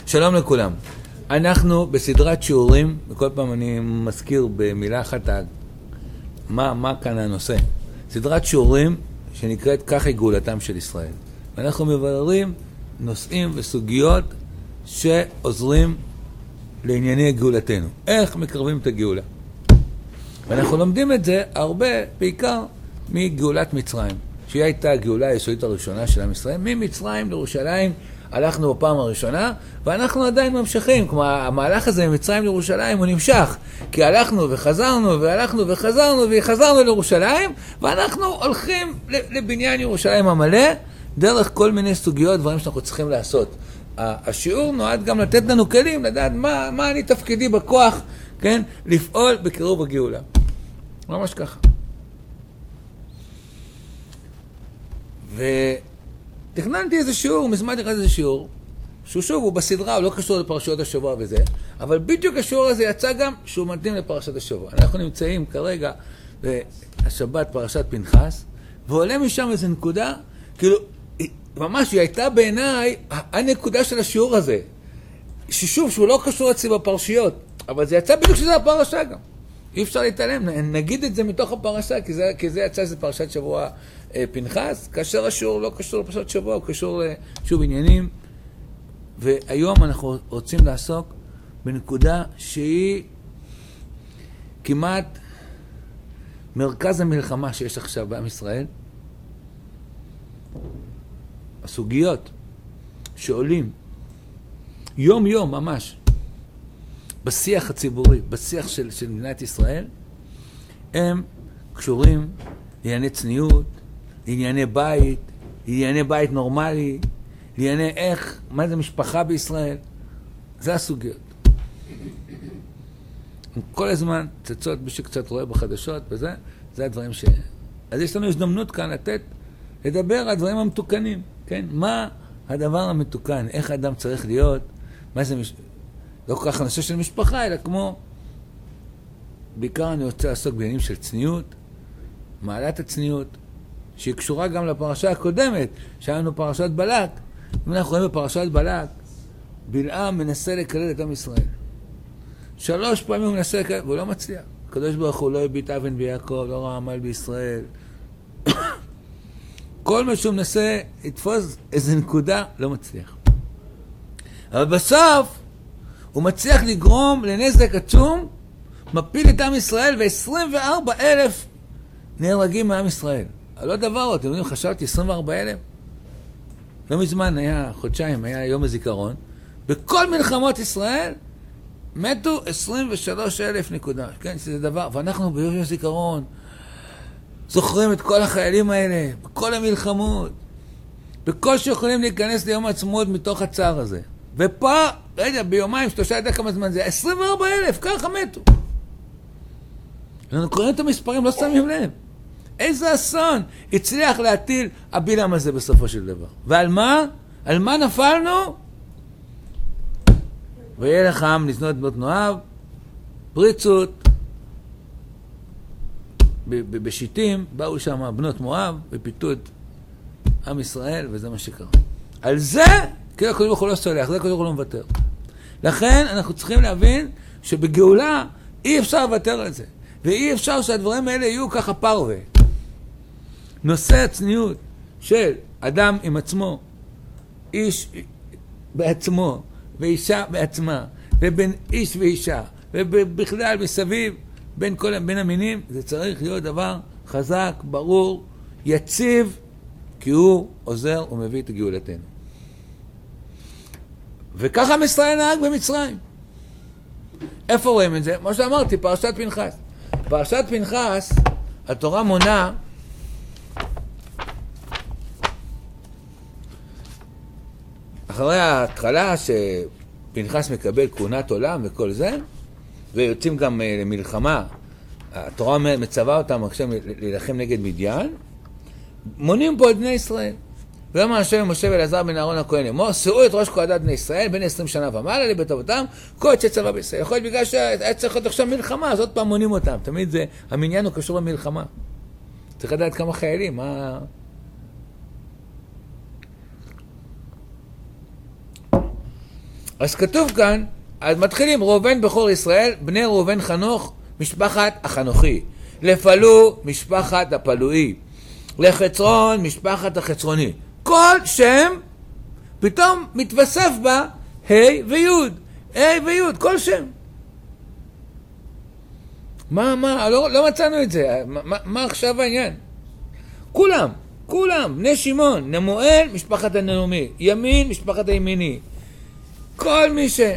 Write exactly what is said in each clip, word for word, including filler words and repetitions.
שלום לכולם. אנחנו בסדרת שיעורים, וכל פעם אני מזכיר במילה אחת מה, מה כאן הנושא. סדרת שיעורים שנקראת ככה גאולתם של ישראל. ואנחנו מבררים נושאים וסוגיות שעוזרים לענייני גאולתנו. איך מקרבים את הגאולה? ואנחנו לומדים את זה הרבה, בעיקר מגאולת מצרים, שהיא הייתה הגאולה היסודית הראשונה של עם ישראל. ממצרים לירושלים הלכנו בפעם הראשונה, ואנחנו עדיין ממשיכים. כמו המהלך הזה ממצרים לירושלים הוא נמשך, כי הלכנו וחזרנו והלכנו וחזרנו וחזרנו לירושלים, ואנחנו הולכים לבניין ירושלים המלא, דרך כל מיני סוגיות, דברים שאנחנו צריכים לעשות. השיעור נועד גם לתת לנו כלים, לדעת מה, מה אני תפקידי בכוח, כן? לפעול בקירוב הגאולה. ממש ככה. ותכננתי איזה שיעור, מזמן תכננתי איזה שיעור, שהוא שוב, הוא בסדרה, הוא לא קשור לפרשיות השבוע וזה, אבל בדיוק השיעור הזה יצא גם שהוא מתאים לפרשת השבוע. אנחנו נמצאים כרגע בשבת פרשת פנחס, ועולה משם איזו נקודה, כאילו, ממש היא הייתה בעיניי הנקודה של השיעור הזה, ששוב, שהוא לא קשור אצלי בפרשיות, אבל זה יצא בדיוק שזה הפרשה גם. אי אפשר להתעלם, נגיד את זה מתוך הפרשה, כי זה, כי זה יצא שזה פרשת שבוע אה, פנחס, כאשר השיעור לא קשור לפרשת שבוע, הוא קשור לשוב עניינים, והיום אנחנו רוצים לעסוק בנקודה שהיא כמעט מרכז המלחמה שיש עכשיו בעם ישראל, הסוגיות שעולים יום יום ממש בשיח הציבורי, בשיח של, של מדינת ישראל, הם קשורים לענייני צניעות, לענייני בית, לענייני בית נורמלי, לענייני איך, מה זה משפחה בישראל. זה הסוגיות. כל הזמן צצות מי שקצת רואה בחדשות וזה, זה הדברים ש... אז יש לנו הזדמנות כאן לתת, לדבר על הדברים המתוקנים, כן? מה הדבר המתוקן, איך האדם צריך להיות, מה זה מש... לא כל כך הנושא של משפחה, אלא כמו, בעיקר אני רוצה לעסוק בעניינים של צניעות, מעלת הצניעות, שהיא קשורה גם לפרשה הקודמת, שהיה לנו פרשת בלק. אם אנחנו רואים בפרשת בלק, בלעם מנסה לקלל את עם ישראל. שלוש פעמים הוא מנסה לקלל, והוא לא מצליח. הקדוש ברוך הוא לא הביט אבן ביעקב, לא ראה עמל בישראל. כל מה שהוא מנסה לתפוס איזו נקודה, לא מצליח. אבל בסוף, הוא מצליח לגרום לנזק עצום, מפיל את עם ישראל, ו-עשרים וארבעה אלף נהרגים מעם ישראל. לא דבר, אתם יודעים, חשבתי עשרים וארבעה אלף? לא מזמן, היה חודשיים, היה יום הזיכרון. בכל מלחמות ישראל מתו עשרים ושלושה אלף נקודה. כן, שזה דבר, ואנחנו ביום הזיכרון זוכרים את כל החיילים האלה, בכל המלחמות, בכל שיכולים להיכנס ליום העצמאות מתוך הצער הזה. ופה, רגע, ביומיים, שלושה יודע כמה זמן זה, עשרים וארבעה אלף, ככה מתו. אנחנו קוראים את המספרים, לא שמים לב. איזה אסון הצליח להטיל הבלעם הזה בסופו של דבר. ועל מה? על מה נפלנו? ויהיה לך עם לזנות בנות מואב, פריצות, בשיטים, באו שם בנות מואב, ופיתו את עם ישראל, וזה מה שקרה. על זה, כאילו הקודם אנחנו לא סולח, זה הקודם אנחנו לא מוותר. לכן אנחנו צריכים להבין שבגאולה אי אפשר לוותר על זה. ואי אפשר שהדברים האלה יהיו ככה פרווה. נושא הצניעות של אדם עם עצמו, איש בעצמו, ואישה בעצמה, ובין איש ואישה, ובכלל מסביב, בין כל בין המינים, זה צריך להיות דבר חזק, ברור, יציב, כי הוא עוזר ומביא את גאולתנו. וככה ישראל נהג במצרים. איפה רואים את זה? מה שאמרתי, פרשת פנחס. פרשת פנחס, התורה מונה אחרי ההתחלה שפנחס מקבל כהונת עולם וכל זה, ויוצאים גם למלחמה, התורה מצווה אותם עכשיו להילחם נגד מדיין, מונים פה את בני ישראל. ויאמר השם משה ואלעזר בן אהרון הכהן לאמור, שאו את ראש קהלת בני ישראל בין עשרים שנה ומעלה לבית אבותם, כל יוצאי צבא בישראל. יכול להיות בגלל שהיה צריך להיות עכשיו מלחמה, אז עוד פעם מונים אותם. תמיד זה, המניין הוא קשור למלחמה. צריך לדעת כמה חיילים, מה... אז כתוב כאן, אז מתחילים ראובן בכור ישראל, בני ראובן חנוך, משפחת החנוכי. לפלו, משפחת הפלואי. לחצרון, משפחת החצרוני. כל שם פתאום מתווסף בה ה' וי', ה' וי', כל שם. מה, מה, לא, לא מצאנו את זה, מה, מה עכשיו העניין? כולם, כולם, בני שמעון, נמואל, משפחת הנעמי, ימין, משפחת הימיני. כל מי ש...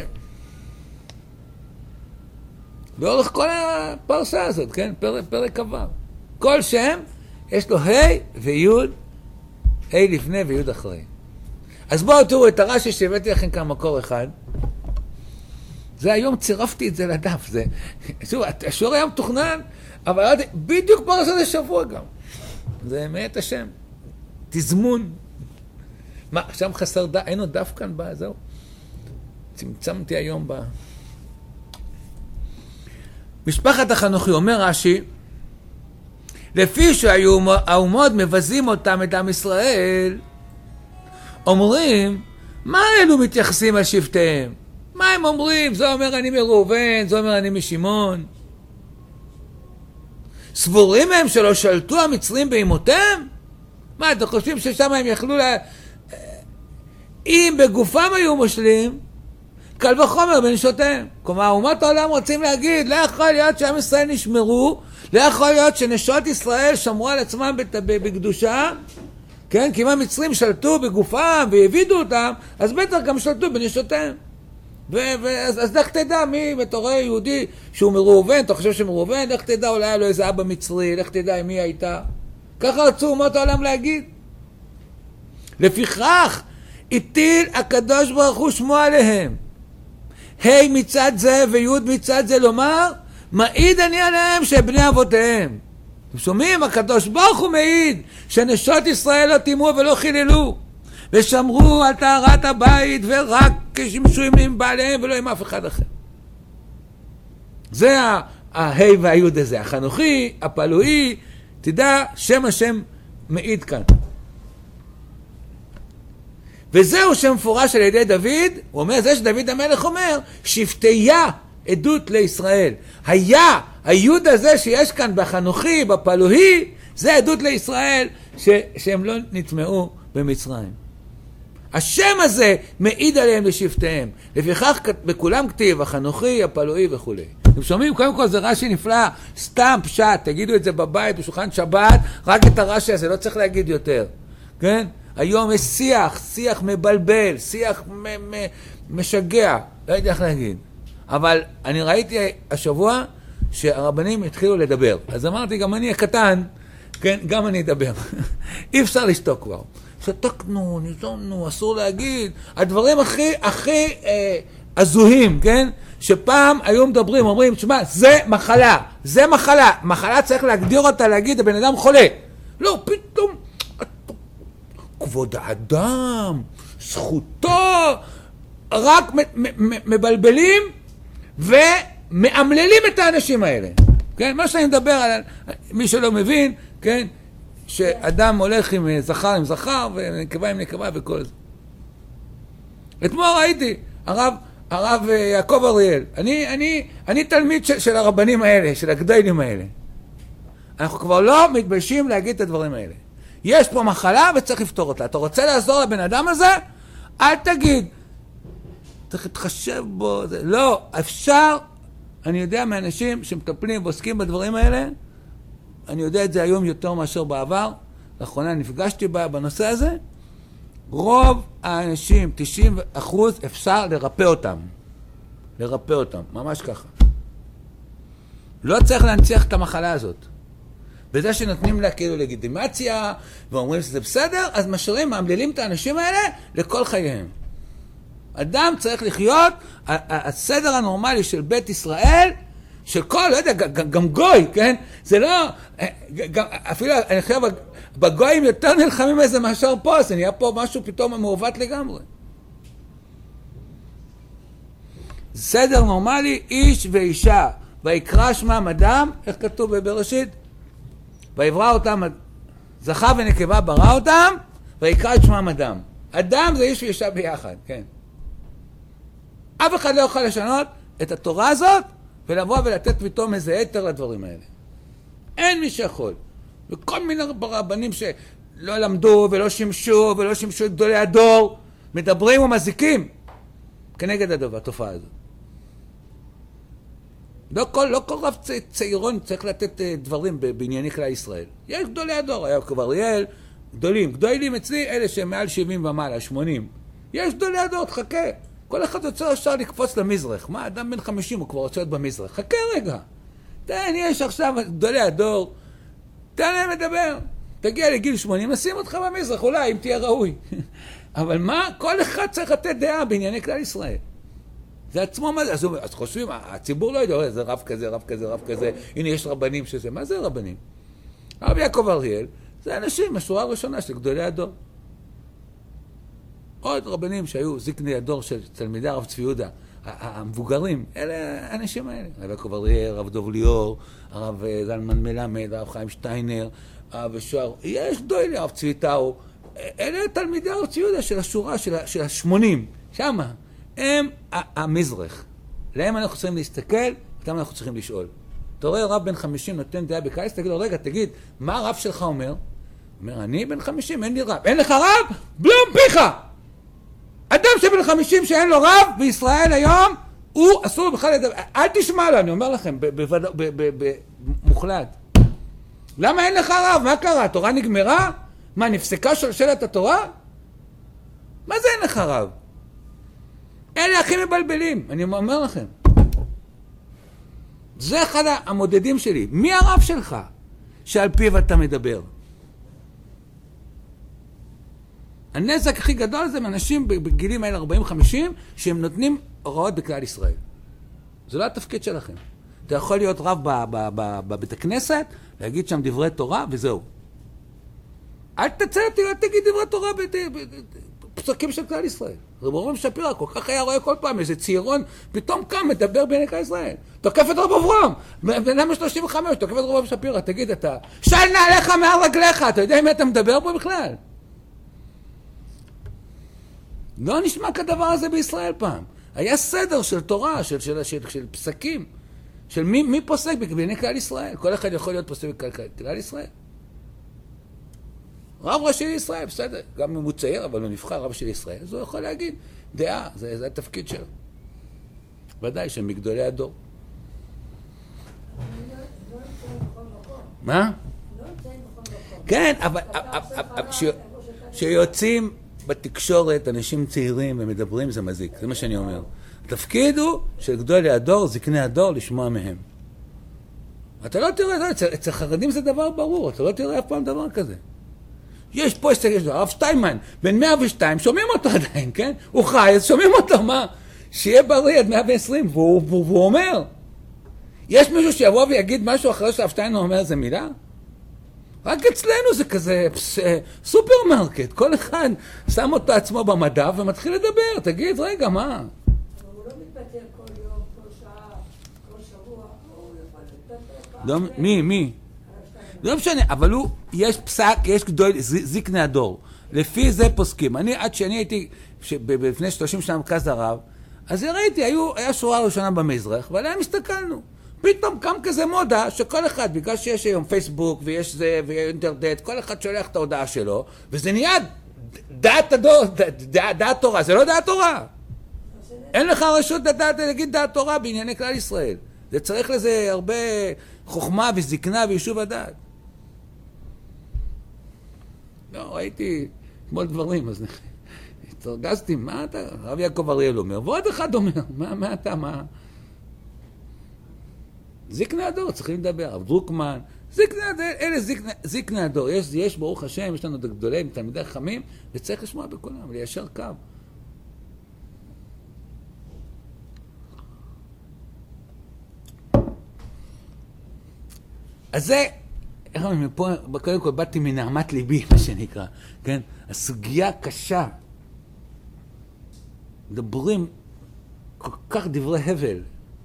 באורך כל הפרשה הזאת, כן? פרק, פרק עבר. כל שם, יש לו ה' וי', ה' לפני וי' אחרי. אז בואו תראו את הרש"י שהבאתי לכם כאן מקור אחד. זה היום צירפתי את זה לדף. זה, שוב, השיעור היה מתוכנן, אבל בדיוק פרשת השבוע גם. זה מאת השם. תזמון. מה, עכשיו חסר דף, אין עוד דף כאן בה, זהו. צמצמתי היום בה. משפחת החנוכי, אומר רש"י, לפי שהאומות מבזים אותם את עם ישראל, אומרים, מה אלו מתייחסים על שבטיהם? מה הם אומרים? זה אומר אני מראובן, זה אומר אני משמעון. סבורים הם שלא שלטו המצרים באימותיהם? מה, אתם חושבים ששם הם יכלו לה... אם בגופם היו מושלים, קל וחומר בנשותיהם. כלומר, אומות העולם רוצים להגיד, לא יכול להיות שעם ישראל נשמרו, לא יכול להיות שנשות ישראל שמרו על עצמם בקדושה, כן? כי אם המצרים שלטו בגופם והבידו אותם, אז בטח גם שלטו בנשותיהם. ואז אז לך תדע מי, אתה רואה יהודי שהוא מראובן, אתה חושב שמראובן, לך תדע, אולי היה לו איזה אבא מצרי, לך תדע מי הייתה. ככה רצו אומות העולם להגיד. לפיכך, הטיל הקדוש ברוך הוא שמו עליהם. ה' מצד זה וי' מצד זה לומר, מעיד אני עליהם שבני אבותיהם. אתם שומעים? הקדוש ברוך הוא מעיד שנשות ישראל לא תימו ולא חיללו. ושמרו על טהרת הבית ורק כשמשו עם בעליהם ולא עם אף אחד אחר. זה ההי והיוד הזה, החנוכי, הפלואי, תדע שם השם מעיד כאן. וזהו שם מפורש על ידי דוד, הוא אומר, זה שדוד המלך אומר, שבטיה עדות לישראל. היה, היוד הזה שיש כאן בחנוכי, בפלואי, זה עדות לישראל ש, שהם לא נטמעו במצרים. השם הזה מעיד עליהם לשבטיהם. לפיכך בכולם כתיב, החנוכי, הפלואי וכו'. אתם שומעים? קודם כל זה רש"י נפלא, סתם פשט, תגידו את זה בבית, בשולחן שבת, רק את הרש"י הזה, לא צריך להגיד יותר. כן? היום יש שיח, שיח מבלבל, שיח מ- מ- משגע, לא יודע איך להגיד. אבל אני ראיתי השבוע שהרבנים התחילו לדבר. אז אמרתי, גם אני הקטן, כן, גם אני אדבר. אי אפשר לשתוק כבר. שתקנו, ניזונו, אסור להגיד. הדברים הכי, הכי אה, עזוהים, כן? שפעם היו מדברים, אומרים, שמה, זה מחלה, זה מחלה. מחלה צריך להגדיר אותה, להגיד, הבן אדם חולה. לא, פתאום, כבוד האדם, זכותו, רק מבלבלים ומאמללים את האנשים האלה. כן? מה שאני מדבר על, מי שלא מבין, כן? שאדם הולך עם זכר עם זכר ונקבה עם נקבה וכל זה. אתמול ראיתי, הרב, הרב יעקב אריאל, אני, אני, אני תלמיד של, של הרבנים האלה, של הגדולים האלה. אנחנו כבר לא מתביישים להגיד את הדברים האלה. יש פה מחלה וצריך לפתור אותה. אתה רוצה לעזור לבן אדם הזה? אל תגיד. צריך להתחשב בו. זה. לא, אפשר, אני יודע מאנשים שמטפלים ועוסקים בדברים האלה, אני יודע את זה היום יותר מאשר בעבר, לאחרונה נפגשתי בה בנושא הזה, רוב האנשים, תשעים אחוז, אפשר לרפא אותם. לרפא אותם, ממש ככה. לא צריך להנציח את המחלה הזאת. בזה שנותנים לה כאילו לגיטימציה, ואומרים שזה בסדר, אז משאירים, מאמללים את האנשים האלה לכל חייהם. אדם צריך לחיות, הסדר הנורמלי של בית ישראל, של כל, לא יודע, גם גוי, כן? זה לא, אפילו, אני חושב, בגויים יותר נלחמים איזה מאשר פה, זה נהיה פה משהו פתאום מעוות לגמרי. סדר נורמלי, איש ואישה, ויקרא שמם אדם, איך כתוב בבראשית? ויברא אותם, זכר ונקבה ברא אותם, ויקרא את שמם אדם. אדם זה איש ואישה ביחד, כן. אף אחד לא יכול לשנות את התורה הזאת, ולבוא ולתת פתאום איזה יתר לדברים האלה. אין מי שיכול. וכל מיני רבנים שלא למדו ולא שימשו, ולא שימשו את גדולי הדור, מדברים ומזיקים כנגד הדבר, התופעה הזאת. לא כל, לא כל רב צעירון צריך לתת דברים בענייני כלל ישראל. יש גדולי הדור, היה קבריאל, גדולים. גדולים אצלי, אלה שהם מעל שבעים ומעלה, שמונים. יש גדולי הדור, תחכה. כל אחד רוצה אפשר לקפוץ למזרח. מה, אדם בן חמישים הוא כבר רוצה להיות במזרח. חכה רגע. תן, יש עכשיו גדולי הדור. תן להם לדבר. תגיע לגיל שמונים, נשים אותך במזרח, אולי, אם תהיה ראוי. אבל מה? כל אחד צריך לתת דעה בענייני כלל ישראל. זה עצמו מה זה? אז, אז חושבים, הציבור לא יודע, זה רב כזה, רב כזה, רב כזה. הנה, יש רבנים שזה. מה זה רבנים? הרב יעקב אריאל, זה אנשים, השורה הראשונה של גדולי הדור. עוד רבנים שהיו זקני הדור של תלמידי הרב צבי יהודה, המבוגרים, אלה האנשים האלה. הרב יעקב אריאל, הרב דב ליאור, הרב זלמן מלמד, הרב חיים שטיינר, הרב שוער, יש גדולי, הרב צבי טאו, אלה תלמידי הרב צבי יהודה של השורה, של השמונים, שמה. הם המזרח. להם אנחנו צריכים להסתכל, ואתם אנחנו צריכים לשאול. אתה רואה רב בן חמישים נותן דעה בקיץ, תגיד לו, רגע, תגיד, מה הרב שלך אומר? אומר, אני בן חמישים, אין לי רב. אין לך רב? בלום פיך! אדם שבן חמישים שאין לו רב בישראל היום, הוא אסור בכלל לדבר. אל תשמע לו, אני אומר לכם, במוחלט. למה אין לך רב? מה קרה? התורה נגמרה? מה, נפסקה שלשלת התורה? מה זה אין לך רב? אלה הכי מבלבלים, אני אומר לכם. זה אחד המודדים שלי. מי הרב שלך שעל פיו אתה מדבר? הנזק הכי גדול זה מאנשים בגילים האלה ארבעים חמישים שהם נותנים הוראות בכלל ישראל. זה לא התפקיד שלכם. אתה יכול להיות רב בבית הכנסת, להגיד שם דברי תורה וזהו. אל תצא, אל תגיד דברי תורה בפסוקים של כלל ישראל. רב אברהם שפירא כל כך היה רואה כל פעם איזה צעירון פתאום קם מדבר בעיני כלל ישראל. תוקף את רב אברהם. למה שלושים וחמש? תוקף את רב אברהם שפירא. תגיד אתה, של נעליך מעל רגליך. אתה יודע אם אתה מדבר פה בכלל? לא נשמע כדבר הזה בישראל פעם. היה סדר של תורה, של, של, של, של פסקים. של מי, מי פוסק בעיני כלל ישראל. כל אחד יכול להיות פוסק בכלל ישראל. רב ראשי לישראל, בסדר, גם אם הוא צעיר, אבל הוא נבחר רב של ישראל, אז הוא יכול להגיד, דעה, זה, זה התפקיד שלו. ודאי שמגדולי הדור. מה? כן, אבל שיוצאים בתקשורת אנשים צעירים ומדברים, זה מזיק, זה מה שאני אומר. התפקיד הוא של גדולי הדור, זקני הדור, לשמוע מהם. אתה לא תראה, אצל חרדים זה דבר ברור, אתה לא תראה אף פעם דבר כזה. יש פה, יש הרב שטיינמן, בן מאה ושתיים, שומעים אותו עדיין, כן? הוא חי, אז שומעים אותו, מה? שיהיה בריא עד מאה ועשרים, והוא, והוא, והוא אומר. יש מישהו שיבוא ויגיד משהו אחרי שהרב שטיינמן אומר איזה מילה? רק אצלנו זה כזה פס, סופרמרקט, כל אחד שם אותו עצמו במדף ומתחיל לדבר, תגיד, רגע, מה? אבל הוא לא מתפטר כל יום, כל שעה, כל שבוע, הוא יכול להתפטר פעם. מי, מי? לא משנה, אבל הוא, יש פסק, יש גדול, זקני הדור. לפי זה פוסקים. אני, עד שאני הייתי, לפני שלושים שנה מרכז הרב, אז ראיתי, היו, היה שורה ראשונה במזרח, ועליהם הסתכלנו. פתאום קם כזה מודה, שכל אחד, בגלל שיש היום פייסבוק, ויש זה, ואינטרנט, כל אחד שולח את ההודעה שלו, וזה נהיה דעת הדור, דעת תורה, זה לא דעת תורה. אין לך רשות לדעת, להגיד דעת תורה בענייני כלל ישראל. זה צריך לזה הרבה חוכמה וזקנה ויישוב הדעת. לא, ראיתי כמו דברים, אז התרגזתי, מה אתה? הרב יעקב אריאל אומר, ועוד אחד אומר, מה, מה אתה, מה? זקני הדור, צריכים לדבר, הרב דרוקמן, זקני הדור, אלה זקני, זקני הדור, יש, יש ברוך השם, יש לנו גדולים, תלמידי חכמים, וצריך לשמוע בכולם, ליישר קו. אז זה, איך אומרים, פה, קודם כל באתי מנהמת ליבי, מה שנקרא, כן? הסוגיה קשה. מדברים כל כך דברי הבל.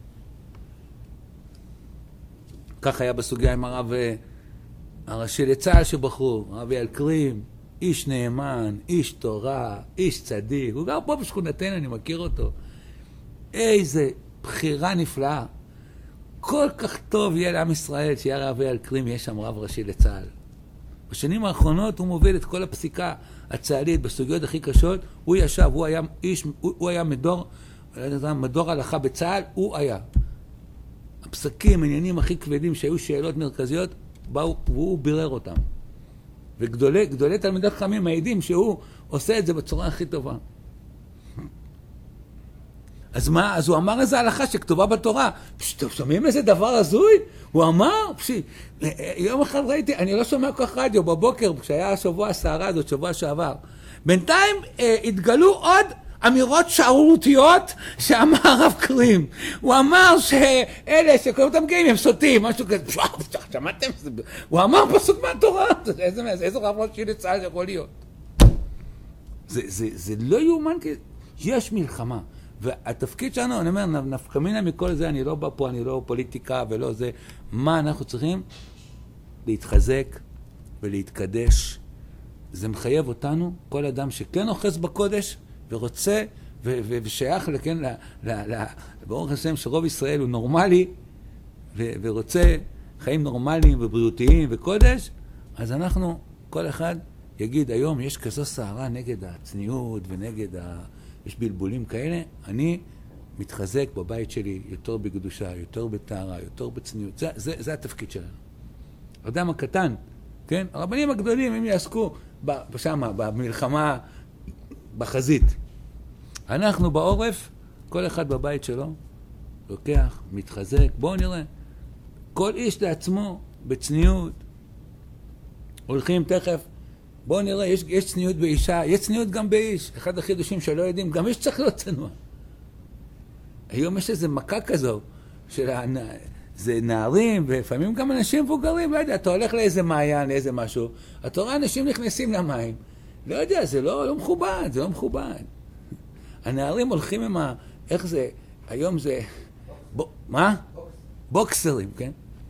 כך היה בסוגיה עם הרב הראשי לצה"ל שבחרו, הרב אייל קרים, איש נאמן, איש תורה, איש צדיק. הוא גר פה בשכונתנו, אני מכיר אותו. איזה בחירה נפלאה. כל כך טוב יהיה לעם ישראל שיהיה רב אייל קרים, יהיה שם רב ראשי לצה"ל. בשנים האחרונות הוא מוביל את כל הפסיקה הצה"לית בסוגיות הכי קשות. הוא ישב, הוא היה איש, הוא, הוא היה מדור, מדור הלכה בצה"ל, הוא היה. הפסקים, העניינים הכי כבדים שהיו שאלות מרכזיות, באו, והוא בירר אותם. וגדולי גדולי תלמידי חכמים מעידים שהוא עושה את זה בצורה הכי טובה. אז מה? אז הוא אמר איזה הלכה שכתובה בתורה. אתם שומעים איזה דבר הזוי? הוא אמר, פשי, יום אחד ראיתי, אני לא שומע כל כך רדיו, בבוקר, כשהיה השבוע הסערה הזאת, שבוע שעבר. בינתיים אה, התגלו עוד אמירות שערורתיות שאמר הרב קרים. הוא אמר שאלה שקוראים אותם גאים הם סוטים, משהו כזה, שמעתם? הוא אמר פסוק מהתורה, איזה, איזה רב ראשי לצה"ל זה יכול להיות. זה, זה, זה לא יאומן, יש מלחמה. והתפקיד שלנו, אני אומר, נפקא מינה מכל זה, אני לא בא פה, אני לא פוליטיקה ולא זה. מה אנחנו צריכים? להתחזק ולהתקדש. זה מחייב אותנו, כל אדם שכן אוחז בקודש ורוצה ו- ו- ושייך לכן, ל- ל- ל- ברוך השם שרוב ישראל הוא נורמלי ו- ורוצה חיים נורמליים ובריאותיים וקודש, אז אנחנו, כל אחד יגיד, היום יש כזו סערה נגד הצניעות ונגד ה... יש בלבולים כאלה, אני מתחזק בבית שלי יותר בקדושה, יותר בטהרה, יותר בצניעות. זה, זה, זה התפקיד שלנו. האדם הקטן, כן? הרבנים הגדולים, הם יעסקו שם, במלחמה, בחזית. אנחנו בעורף, כל אחד בבית שלו, לוקח, מתחזק. בואו נראה. כל איש לעצמו, בצניעות. הולכים תכף. בואו נראה, יש, יש צניעות באישה, יש צניעות גם באיש. אחד החידושים שלא יודעים, גם איש צריך להיות צנוע. היום יש איזו מכה כזו, של הנ... זה נערים, ולפעמים גם אנשים מבוגרים, לא יודע, אתה הולך לאיזה מעיין, לאיזה משהו, אתה רואה אנשים נכנסים למים, לא יודע, זה לא, לא מכובד, זה לא מכובד. הנערים הולכים עם ה... איך זה, היום זה... ב... מה? בוקסרים, כן?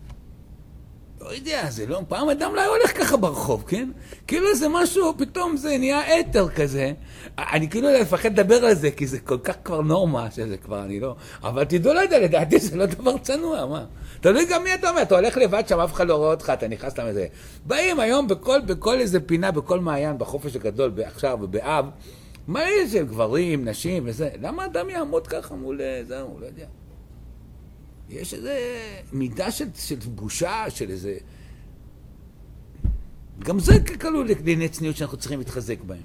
לא יודע, זה לא... פעם אדם לא היה הולך ככה ברחוב, כן? כאילו זה משהו, פתאום זה נהיה אתר כזה. אני כאילו לא מפחד לדבר על זה, כי זה כל כך כבר נורמה שזה כבר, אני לא... אבל תדעו, לא יודע, לדעתי זה לא דבר צנוע, מה? תלוי גם מי אתה אומר, אתה הולך לבד שם, אף אחד לא רואה אותך, אתה נכנס להם איזה... באים היום בכל, בכל איזה פינה, בכל מעיין, בחופש הגדול, עכשיו ובאב, מה יש? גברים, נשים וזה. למה אדם יעמוד ככה מול זה? הוא לא יודע. יש איזו מידה של, של בושה, של איזה... גם זה כלול לענייני צניעות שאנחנו צריכים להתחזק בהם.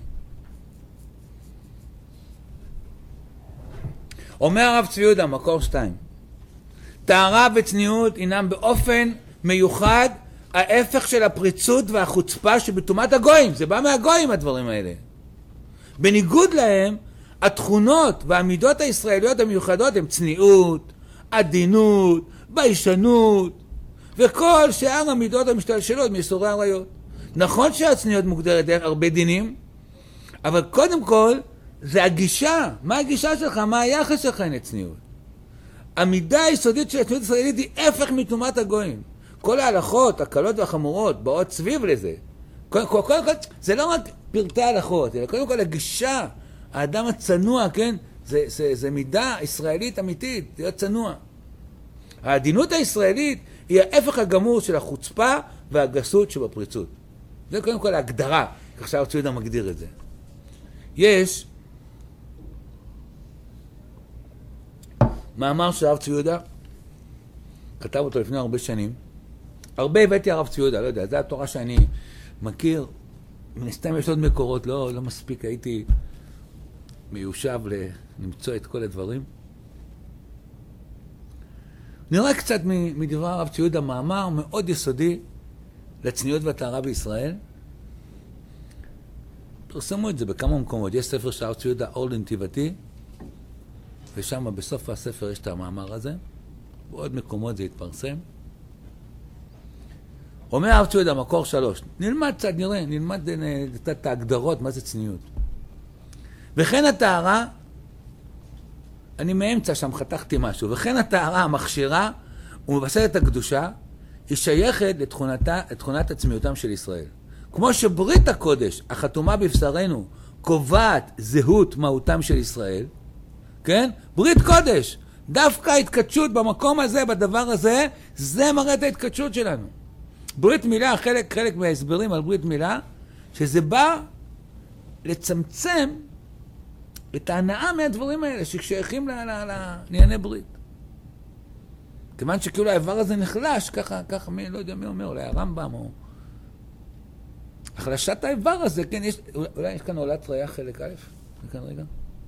אומר הרב צבי יהודה, מקור שתיים, טהרה וצניעות הינם באופן מיוחד ההפך של הפריצות והחוצפה שבטומאת הגויים. זה בא מהגויים הדברים האלה. בניגוד להם, התכונות והמידות הישראליות המיוחדות הן צניעות, עדינות, ביישנות, וכל שאר המידות המשתלשלות מיסורי עריות. נכון שהצניעות מוגדרת דרך הרבה דינים, אבל קודם כל זה הגישה. מה הגישה שלך? מה היחס שלך עם הצניעות? המידה היסודית של הצניעות הישראלית היא הפך מטומאת הגויים. כל ההלכות, הקלות והחמורות, באות סביב לזה. קודם כל, קודם כל, זה לא רק פרטי ההלכות, אלא קודם כל הגישה, האדם הצנוע, כן? זה, זה, זה מידה ישראלית אמיתית, להיות צנוע. העדינות הישראלית היא ההפך הגמור של החוצפה והגסות שבפריצות. זה קודם כל ההגדרה, כך שהרב צבי יהודה מגדיר את זה. יש מאמר של הרב צבי יהודה, כתב אותו לפני הרבה שנים, הרבה הבאתי הרב צבי יהודה, לא יודע, זה התורה שאני מכיר, מנסתם יש עוד מקורות, לא, לא מספיק, הייתי מיושב למצוא את כל הדברים. נראה קצת מדבר הרב צבי יהודה, מאמר מאוד יסודי לצניעות והטהרה בישראל. פרסמו את זה בכמה מקומות, יש ספר של הרב צבי יהודה, אור לנתיבתי, ושם בסוף הספר יש את המאמר הזה, בעוד מקומות זה יתפרסם. אומר הרב צבי יהודה, מקור שלוש, נלמד קצת, נראה, נלמד את ההגדרות, מה זה צניעות. וכן הטהרה, אני מאמצע שם חתכתי משהו, וכן הטהרה המכשירה ומבשרת הקדושה, היא שייכת לתכונתה, לתכונת עצמיותם של ישראל. כמו שברית הקודש, החתומה בבשרנו, קובעת זהות מהותם של ישראל, כן? ברית קודש. דווקא ההתקדשות במקום הזה, בדבר הזה, זה מראה את ההתקדשות שלנו. ברית מילה, חלק, חלק מההסברים על ברית מילה, שזה בא לצמצם את ההנאה מהדברים האלה, ששייכים לענייני ברית. כיוון שכאילו האיבר הזה נחלש, ככה, ככה, מי, לא יודע מי אומר, אולי הרמב"ם או... החלשת האיבר הזה, כן, יש, אולי יש כאן עולת ראייה חלק א', כאן רגע.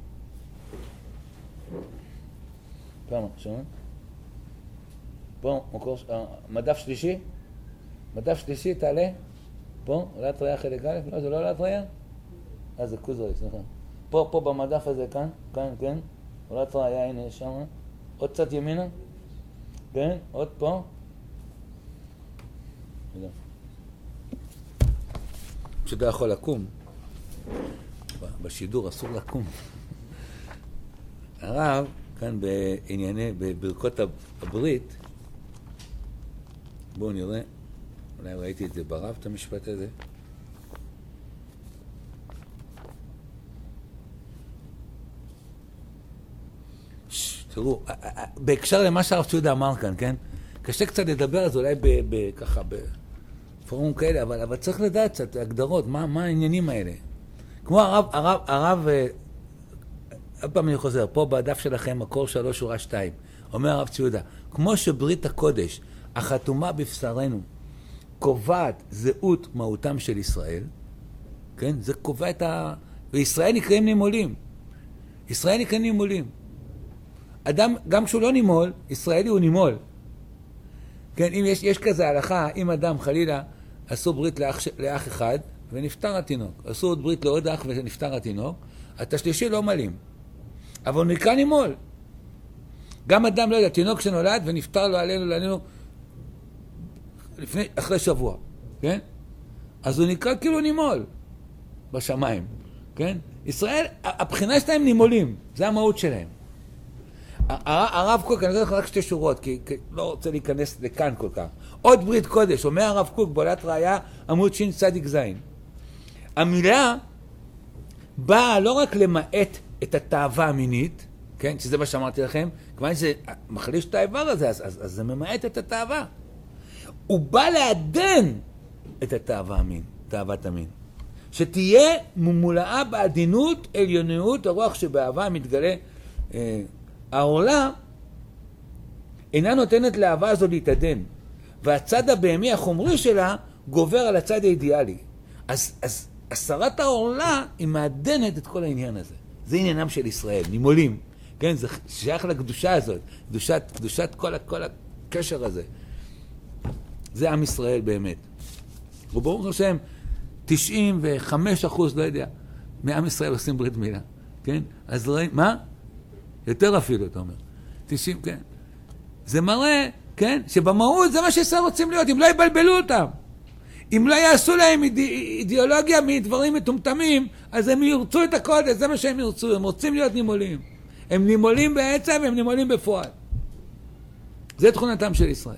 פעם, שומעים? פה, מקור, מדף שלישי, מדף שלישי, תעלה, פה, עולת ראייה חלק א', לא, זה לא עולת ראייה? אה, זה כוזרי, סליחה. פה, פה במדף הזה, כאן, כאן, כן, עולת ראייה, הנה, שם, עוד קצת ימינה, כן, עוד פה. תודה. פשוט לא יכול לקום. בשידור אסור לקום. הרב, כאן בענייני, בברכות הברית, בואו נראה, אולי ראיתי את זה ברב, את המשפט הזה. תראו, בהקשר למה שהרב ציודה אמר כאן, כן? קשה קצת לדבר, אז אולי ככה, בפורום כאלה, אבל, אבל צריך לדעת קצת הגדרות, מה, מה העניינים האלה. כמו הרב, הרב, הרב, עוד פעם אני חוזר, פה בדף שלכם, מקור שלוש, שורה שתיים, אומר הרב ציודה, כמו שברית הקודש, החתומה בבשרנו, קובעת זהות מהותם של ישראל, כן? זה קובע את ה... וישראל נקראים נימולים. ישראל נקראים נימולים. אדם, גם כשהוא לא נימול, ישראלי הוא נימול. כן, אם יש, יש כזה הלכה, אם אדם חלילה עשו ברית לאח, לאח אחד ונפטר התינוק, עשו עוד ברית לעוד אח ונפטר התינוק, את השלישי לא מלים. אבל הוא נקרא נימול. גם אדם, לא יודע, תינוק שנולד ונפטר לו עלינו, לעלינו, לפני, אחרי שבוע, כן? אז הוא נקרא כאילו נימול בשמיים, כן? ישראל, הבחינה שלהם נימולים, זה המהות שלהם. הרב קוק, אני אגיד לך רק שתי שורות, כי לא רוצה להיכנס לכאן כל כך. עוד ברית קודש, אומר הרב קוק, בעולת ראייה, עמוד שין צדיק זין. המילה באה לא רק למעט את התאווה המינית, כן, שזה מה שאמרתי לכם, כמובן שזה מחליש את האיבר הזה, אז, אז, אז זה ממעט את התאווה. הוא בא לעדן את התאווה המין, תאוות המין. שתהיה מולאה בעדינות, עליוניות, הרוח שבאהבה מתגלה. אה, העולה אינה נותנת לאהבה הזו להתעדן, והצד הבהמי החומרי שלה גובר על הצד האידיאלי. אז, אז הסרת העולה היא מעדנת את כל העניין הזה. זה עניינם של ישראל, נימולים. כן, זה שייך לקדושה הזאת, קדושת, קדושת כל, כל הקשר הזה. זה עם ישראל באמת. וברוך השם, תשעים וחמישה אחוז, לא יודע, מעם ישראל עושים ברית מילה. כן? אז ראי, מה? יותר אפילו, אתה אומר. תשעים, כן. זה מראה, כן? שבמהות זה מה שישראל רוצים להיות, אם לא יבלבלו אותם. אם לא יעשו להם איד... אידיאולוגיה מדברים מטומטמים, אז הם ירצו את הקודש, זה מה שהם ירצו, הם רוצים להיות נימולים. הם נימולים בעצם, הם נימולים בפועל. זה תכונתם של ישראל.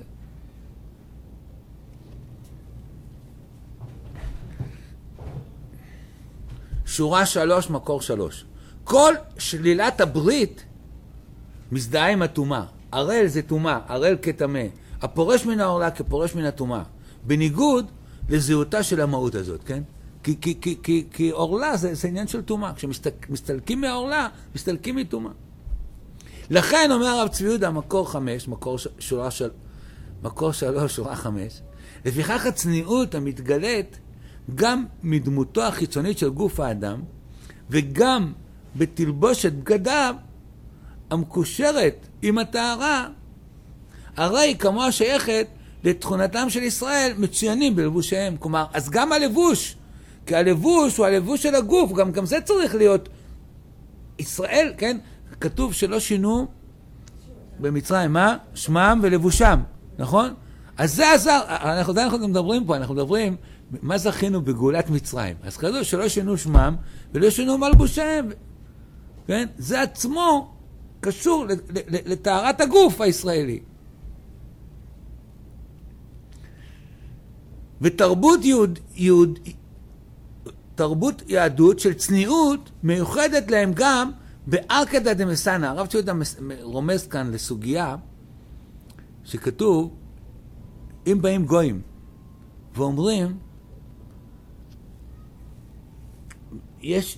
שורה שלוש, מקור שלוש. כל שלילת הברית מזדהה עם התומה. הראל זה תומה, הראל כתמה. הפורש מן העורלה כפורש מן התומה. בניגוד לזהותה של המהות הזאת, כן? כי, כי, כי, כי, כי עורלה זה, זה עניין של תומה. כשמסתלקים מהעורלה, מסתלקים מתומה. לכן אומר הרב צבי יהודה, מקור חמש, מקור שורה של, מקור שלוש, שורה חמש, לפיכך הצניעות המתגלית גם מדמותו החיצונית של גוף האדם, וגם בתלבושת בגדיו, המקושרת עם הטהרה, הרי כמוה שייכת לתכונתם של ישראל מצוינים בלבושיהם. כלומר, אז גם הלבוש, כי הלבוש הוא הלבוש של הגוף, גם, גם זה צריך להיות ישראל, כן? כתוב שלא שינו במצרים, מה? שמם ולבושם, נכון? אז זה עזר, אנחנו, זה אנחנו מדברים פה, אנחנו מדברים, מה זכינו בגאולת מצרים? אז כתוב שלא שינו שמם ולא שינו מלבושיהם, כן? זה עצמו קשור לטהרת הגוף הישראלי. ותרבות יהוד, יהוד, תרבות יהדות של צניעות מיוחדת להם גם בארקדא דמסנא, הרב ציודה רומז כאן לסוגיה שכתוב, אם באים גויים ואומרים, יש,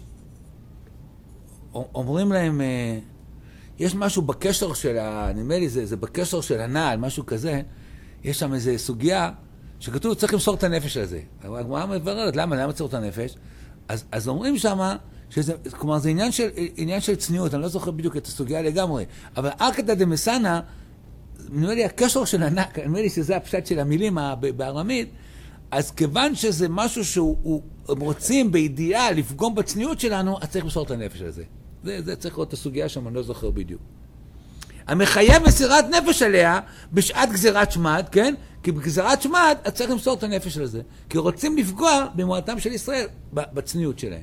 אומרים להם, יש משהו בקשר של, נדמה לי זה, זה בקשר של הנעל, משהו כזה, יש שם איזו סוגיה שכתוב, צריך למסור את הנפש הזה. הגמרא מבררת, למה? למה צריך את הנפש? אז, אז אומרים שם, שזה, כלומר, זה עניין של, עניין של צניעות, אני לא זוכר בדיוק את הסוגיה לגמרי, אבל ארקדא דמסנא, נדמה לי, הקשר של הנעל, נדמה לי שזה הפשט של המילים בארמית, אז כיוון שזה משהו שהוא, הם רוצים בידיעה לפגום בצניעות שלנו, אז צריך למסור את הנפש הזה. זה, זה צריך לראות את הסוגיה שם, אני לא זוכר בדיוק. המחייב מסירת נפש עליה בשעת גזירת שמד, כן? כי בגזירת שמד, אז צריך למסור את הנפש על זה. כי רוצים לפגוע במועתם של ישראל, בצניעות שלהם.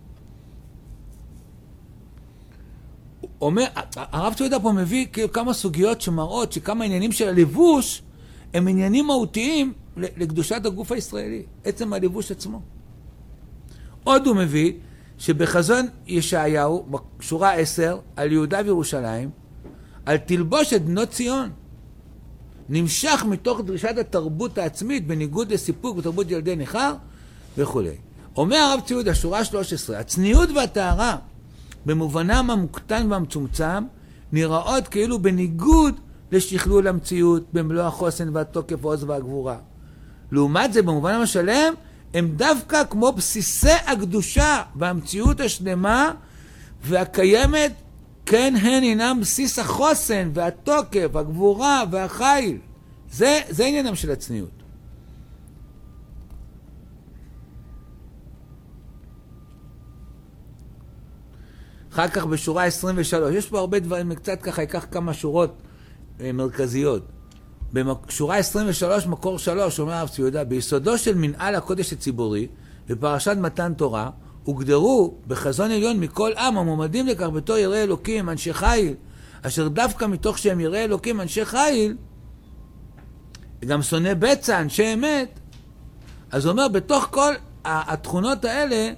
אומר, הרב ציודה פה מביא כאילו כמה סוגיות שמראות שכמה עניינים של הלבוש הם עניינים מהותיים לקדושת הגוף הישראלי, עצם הלבוש עצמו. עוד הוא מביא שבחזון ישעיהו, בשורה עשר, על יהודה וירושלים, על תלבושת בנות ציון, נמשך מתוך דרישת התרבות העצמית בניגוד לסיפוק בתרבות ילדי ניכר וכו'. אומר הרב ציודה, שורה שלוש עשרה, הצניעות והטהרה במובנם המוקטן והמצומצם נראות כאילו בניגוד לשכלול המציאות במלוא החוסן והתוקף והעוז והגבורה. לעומת זה במובן המשלם הם דווקא כמו בסיסי הקדושה והמציאות השלמה והקיימת, כן הן הינם בסיס החוסן והתוקף, הגבורה והחיל. זה, זה עניינם של הצניעות. אחר כך בשורה עשרים ושלוש, יש פה הרבה דברים, קצת ככה, ייקח כמה שורות אה, מרכזיות. בשורה עשרים ושלוש, מקור שלוש, אומר הרב ציודה, ביסודו של מנהל הקודש הציבורי, בפרשת מתן תורה, הוגדרו בחזון עליון מכל עם המועמדים לכך בתור יראי אלוקים, אנשי חיל, אשר דווקא מתוך שהם יראי אלוקים, אנשי חיל, גם שונא בצע, אנשי אמת. אז הוא אומר, בתוך כל התכונות האלה,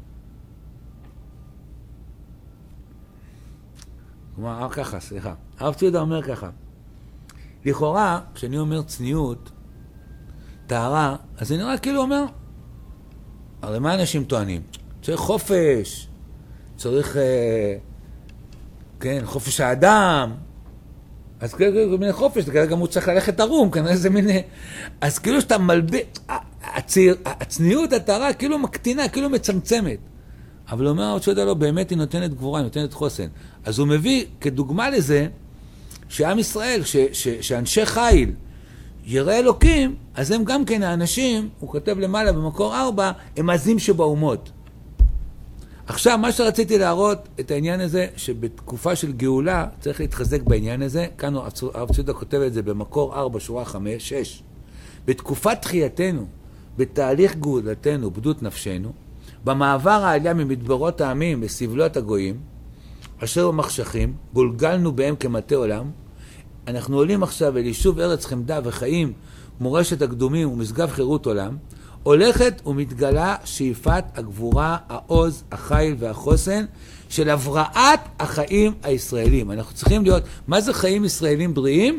הוא אומר ככה, סליחה, הרב ציודה אומר ככה, לכאורה, כשאני אומר צניעות, טהרה, אז זה נראה כאילו אומר, הרי מה אנשים טוענים? צריך חופש, צריך, אה, כן, חופש האדם, אז כאילו מיני חופש, כרגע הוא צריך ללכת ערום, כנראה זה מיני, אז כאילו שאתה מלביש, הציר, הצניעות, הטהרה, כאילו מקטינה, כאילו מצמצמת. אבל הוא אומר, עוד שיודע לו, באמת היא נותנת גבורה, היא נותנת חוסן. אז הוא מביא כדוגמה לזה, שעם ישראל, ש, ש, שאנשי חיל, יראי אלוקים, אז הם גם כן האנשים, הוא כותב למעלה במקור ארבע, הם עזים שבאומות. עכשיו, מה שרציתי להראות את העניין הזה, שבתקופה של גאולה צריך להתחזק בעניין הזה, כאן הרב ציודה כותב את זה במקור ארבע, שורה חמש, שש. בתקופת תחייתנו, בתהליך גאולתנו, בדות נפשנו, במעבר העלייה ממדברות העמים בסבלות הגויים, אשר במחשכים, גולגלנו בהם כמטה עולם, אנחנו עולים עכשיו אל יישוב ארץ חמדה וחיים, מורשת הקדומים ומשגב חירות עולם, הולכת ומתגלה שאיפת הגבורה, העוז, החיל והחוסן של הבראת החיים הישראלים. אנחנו צריכים להיות, מה זה חיים ישראלים בריאים?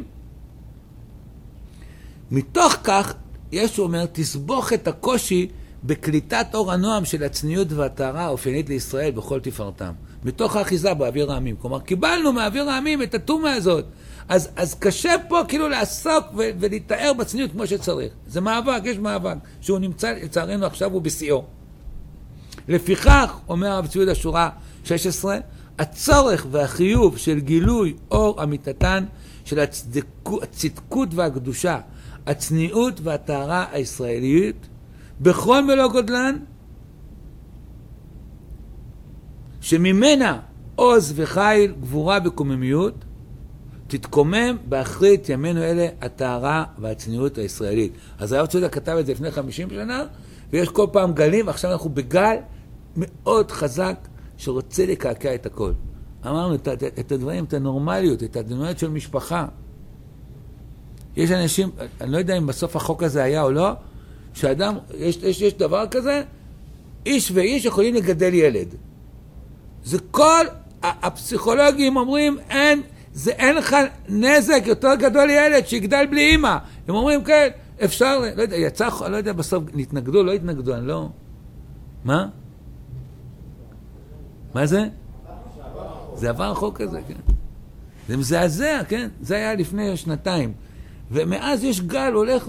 מתוך כך, ישו אומר, תסבוך את הקושי בקליטת אור הנועם של הצניעות והטהרה האופיינית לישראל בכל תפארתם. מתוך האחיזה באוויר העמים. כלומר, קיבלנו מאוויר העמים את התומה הזאת. אז, אז קשה פה כאילו לעסוק ו- ולהתאר בצניעות כמו שצריך. זה מאבק, יש מאבק, שהוא נמצא, לצערנו עכשיו הוא בשיאו. לפיכך, אומר הרב ציודה שורה שש עשרה, הצורך והחיוב של גילוי אור אמיתתן של הצדקות, הצדקות והקדושה, הצניעות והטהרה הישראלית, בכל מלוא גודלן, שממנה עוז וחיל, גבורה וקוממיות, תתקומם באחרית ימינו אלה הטהרה והצניעות הישראלית. אז הרב ציודה כתב את זה לפני חמישים שנה, ויש כל פעם גלים, עכשיו אנחנו בגל מאוד חזק שרוצה לקעקע את הכל. אמרנו את, את, את הדברים, את הנורמליות, את הדמויות של משפחה. יש אנשים, אני לא יודע אם בסוף החוק הזה היה או לא, שאדם, יש, יש, יש דבר כזה, איש ואיש יכולים לגדל ילד. זה כל, הפסיכולוגים אומרים, אין, זה אין לך נזק יותר גדול לילד שיגדל בלי אמא. הם אומרים, כן, אפשר, לא יודע, יצא, לא יודע, בסוף נתנגדו, לא התנגדו, אני לא... מה? מה זה? זה עבר החוק הזה, כן. זה מזעזע, כן? זה היה לפני שנתיים. ומאז יש גל, הולך ו...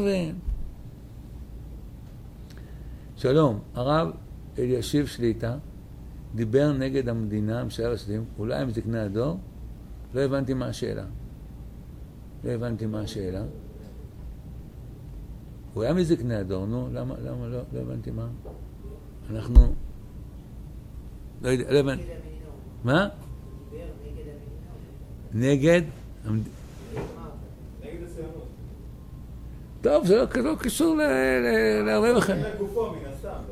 שלום, הרב אלישיב שליטה דיבר נגד המדינה, משאר השדים, אולי הם זקני הדור? לא הבנתי מה השאלה. לא הבנתי מה השאלה. הוא היה מזקני הדור, נו, למה, למה, לא, לא הבנתי מה? אנחנו... לא יודע, לא הבנתי. מה? נגד? נגד הציונות. טוב, זה לא קשור להרבה לכם. זה גופו מן הסתם, זה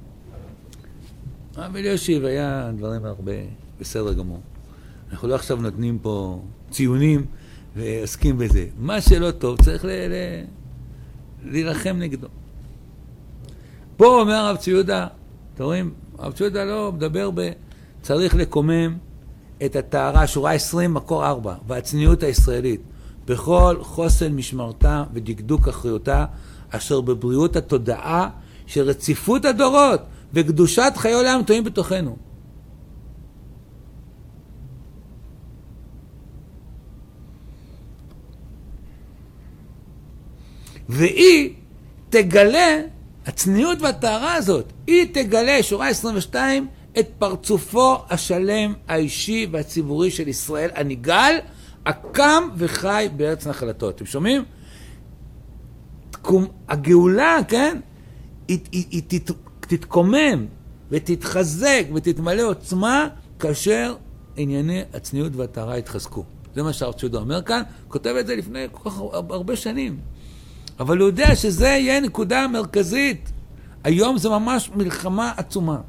לא... אבל אלישיב היה דברים הרבה בסדר גמור. אנחנו לא עכשיו נותנים פה ציונים ועסקים בזה. מה שלא טוב צריך להילחם נגדו. פה אומר הרב צבי יהודה, אתם רואים, הרב צבי יהודה לא מדבר ב... צריך לקומם את הטהרה, שורה עשרים, מקור ארבע, והצניעות הישראלית, בכל חוסן משמרתה ודקדוק אחריותה, אשר בבריאות התודעה של רציפות הדורות וקדושת חיי עולם טועים בתוכנו. והיא תגלה, הצניעות והטהרה הזאת, היא תגלה, שורה עשרים ושתיים, את פרצופו השלם, האישי והציבורי של ישראל הנגאל, הקם וחי בארץ נחלתו. אתם שומעים? הגאולה, כן? היא, היא, היא תת, תתקומם ותתחזק ותתמלא עוצמה כאשר ענייני הצניעות והטהרה יתחזקו. זה מה שהרב צבי יהודה אומר כאן, כותב את זה לפני כל כך הרבה שנים. אבל הוא יודע שזה יהיה נקודה מרכזית. היום זה ממש מלחמה עצומה.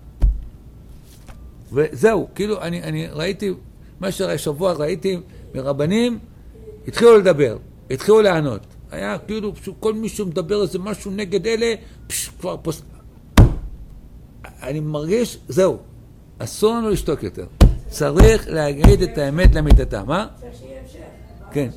וזהו, כאילו אני, אני ראיתי, מה שראה שבוע ראיתי מרבנים, התחילו לדבר, התחילו לענות. היה כאילו כל מי שמדבר איזה משהו נגד אלה, פש, כבר פוס... אני מרגיש, זהו, אסור לנו לשתוק יותר. צריך להגיד את האמת למיטתה, מה? צריך שיהיה המשך. כן.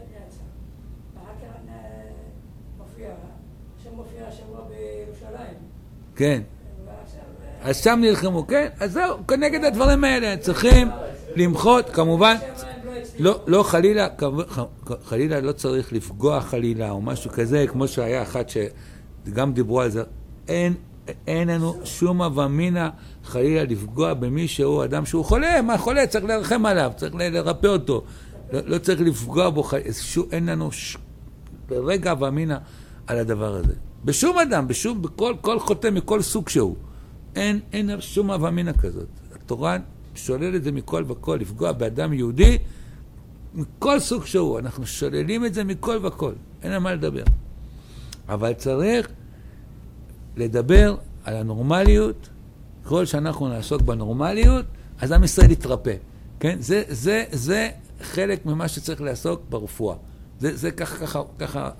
שמופיע השבוע בירושלים. כן. אז שם נלחמו, כן? אז זהו, כנגד הדברים האלה צריכים למחות, כמובן, לא, לא חלילה, חלילה לא צריך לפגוע חלילה או משהו כזה, כמו שהיה אחת שגם דיברו על זה, אין, אין לנו שום אבמינה חלילה לפגוע במי שהוא אדם שהוא חולה, מה חולה? צריך לרחם עליו, צריך לרפא אותו, לא, לא צריך לפגוע בו, אין לנו ש... ברגע אבמינה על הדבר הזה. בשום אדם, בשום, בכל, כל חוטא מכל סוג שהוא. אין, אין שום אבמינה כזאת. התורה שולל את זה מכל וכל, לפגוע באדם יהודי מכל סוג שהוא. אנחנו שוללים את זה מכל וכל. אין על מה לדבר. אבל צריך לדבר על הנורמליות. כל שאנחנו נעסוק בנורמליות, אז עם ישראל יתרפא. כן? זה, זה, זה חלק ממה שצריך לעסוק ברפואה. זה, זה ככה, ככה, ככה.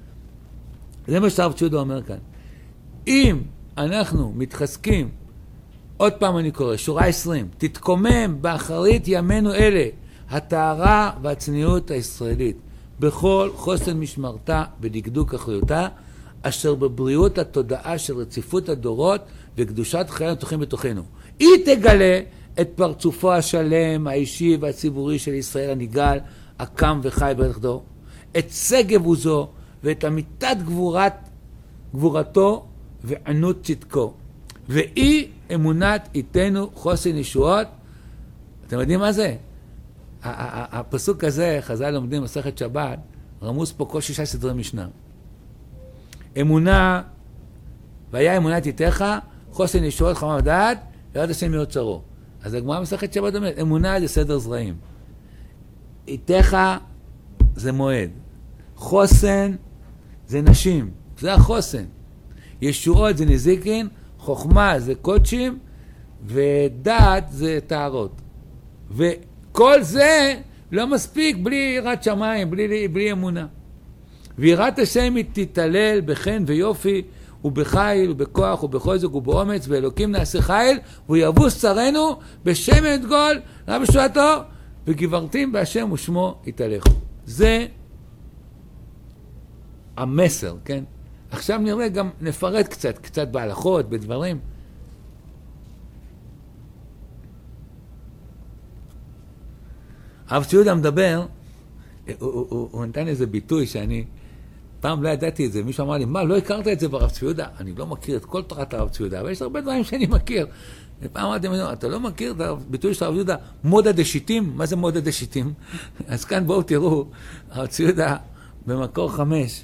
זה מה שהרב צבי יהודה אומר כאן. אם אנחנו מתחזקים, עוד פעם אני קורא, שורה עשרים, תתקומם באחרית ימינו אלה, הטהרה והצניעות הישראלית, בכל חוסן משמרתה ודקדוק אחריותה, אשר בבריאות התודעה של רציפות הדורות וקדושת חיינו התוכים בתוכנו. היא תגלה את פרצופו השלם, האישי והציבורי של ישראל הנגאל, הקם וחי בארץ דור, את שגב עוזו ואת אמיתת גבורת, גבורתו וענות צדקו. ואי אמונת איתנו חוסן ישועות. אתם יודעים מה זה? הפסוק הזה, חז"ל לומדים מסכת שבת, רמוז פה כל שישה סדרי משנה. אמונה, והיה אמונת איתך, חוסן ישועות חמה ודעת, ירד השם מיוצרו. אז הגמרא מסכת שבת אומרת, אמונה זה סדר זרעים. איתך זה מועד. חוסן זה נשים, זה החוסן. ישועות זה נזיקין, חוכמה זה קודשים, ודעת זה טהרות. וכל זה לא מספיק בלי יראת שמיים, בלי, בלי אמונה. ויראת השם היא תתעלל בחן ויופי, ובחיל ובכוח ובחוזק ובאומץ, ואלוקים נעשה חיל, והוא יבוס צרינו בשם את גול, רב בשועתו, וגברתים בהשם ושמו יתהלכו. זה המסר, כן? עכשיו נראה גם, נפרט קצת, קצת בהלכות, בדברים. הרב ציודה מדבר, הוא, הוא, הוא, הוא נתן איזה ביטוי שאני, פעם לא ידעתי את זה, מישהו אמר לי, מה, לא הכרת את זה ברב ציודה? אני לא מכיר את כל תורת הרב ציודה, אבל יש הרבה דברים שאני מכיר. ופעם אמרתי, אתה לא מכיר את הביטוי של הרב ציודה, מודה דשיטים? מה זה מודה דשיטים? אז כאן בואו תראו, הרב ציודה במקור חמש.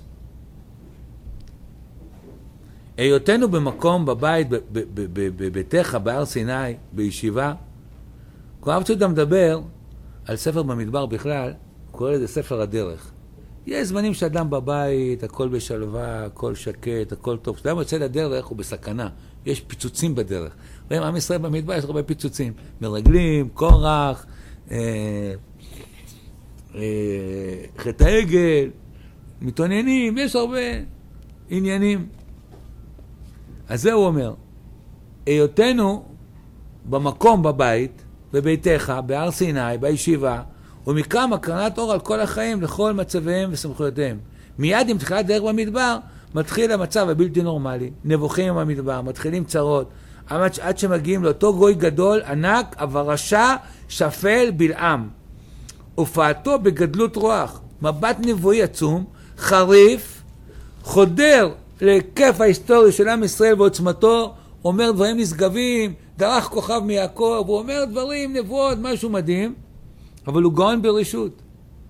היותנו במקום, בבית, בביתך, בהר סיני, בישיבה, הרב ציודה מדבר על ספר במדבר בכלל, הוא קורא לזה ספר הדרך. יש זמנים שאדם בבית, הכל בשלווה, הכל שקט, הכל טוב. כשאדם יוצא לדרך הוא בסכנה, יש פיצוצים בדרך. רואים, עם ישראל במדבר יש הרבה פיצוצים. מרגלים, קורח, אה, אה, חטא העגל, מתעניינים, יש הרבה עניינים. אז זה הוא אומר, היותנו במקום בבית, בביתך, בהר סיני, בישיבה, ומכאן הקרנת אור על כל החיים לכל מצביהם וסמכויותיהם. מיד עם תחילת דרך במדבר, מתחיל המצב הבלתי נורמלי. נבוכים במדבר, מתחילים צרות, עד שמגיעים לאותו גוי גדול, ענק, אבל רשע, שפל, בלעם. הופעתו בגדלות רוח, מבט נבואי עצום, חריף, חודר להיקף ההיסטורי של עם ישראל ועוצמתו, אומר דברים נשגבים, דרך כוכב מיעקב, הוא אומר דברים, נבואות, משהו מדהים, אבל הוא גאון ברשות.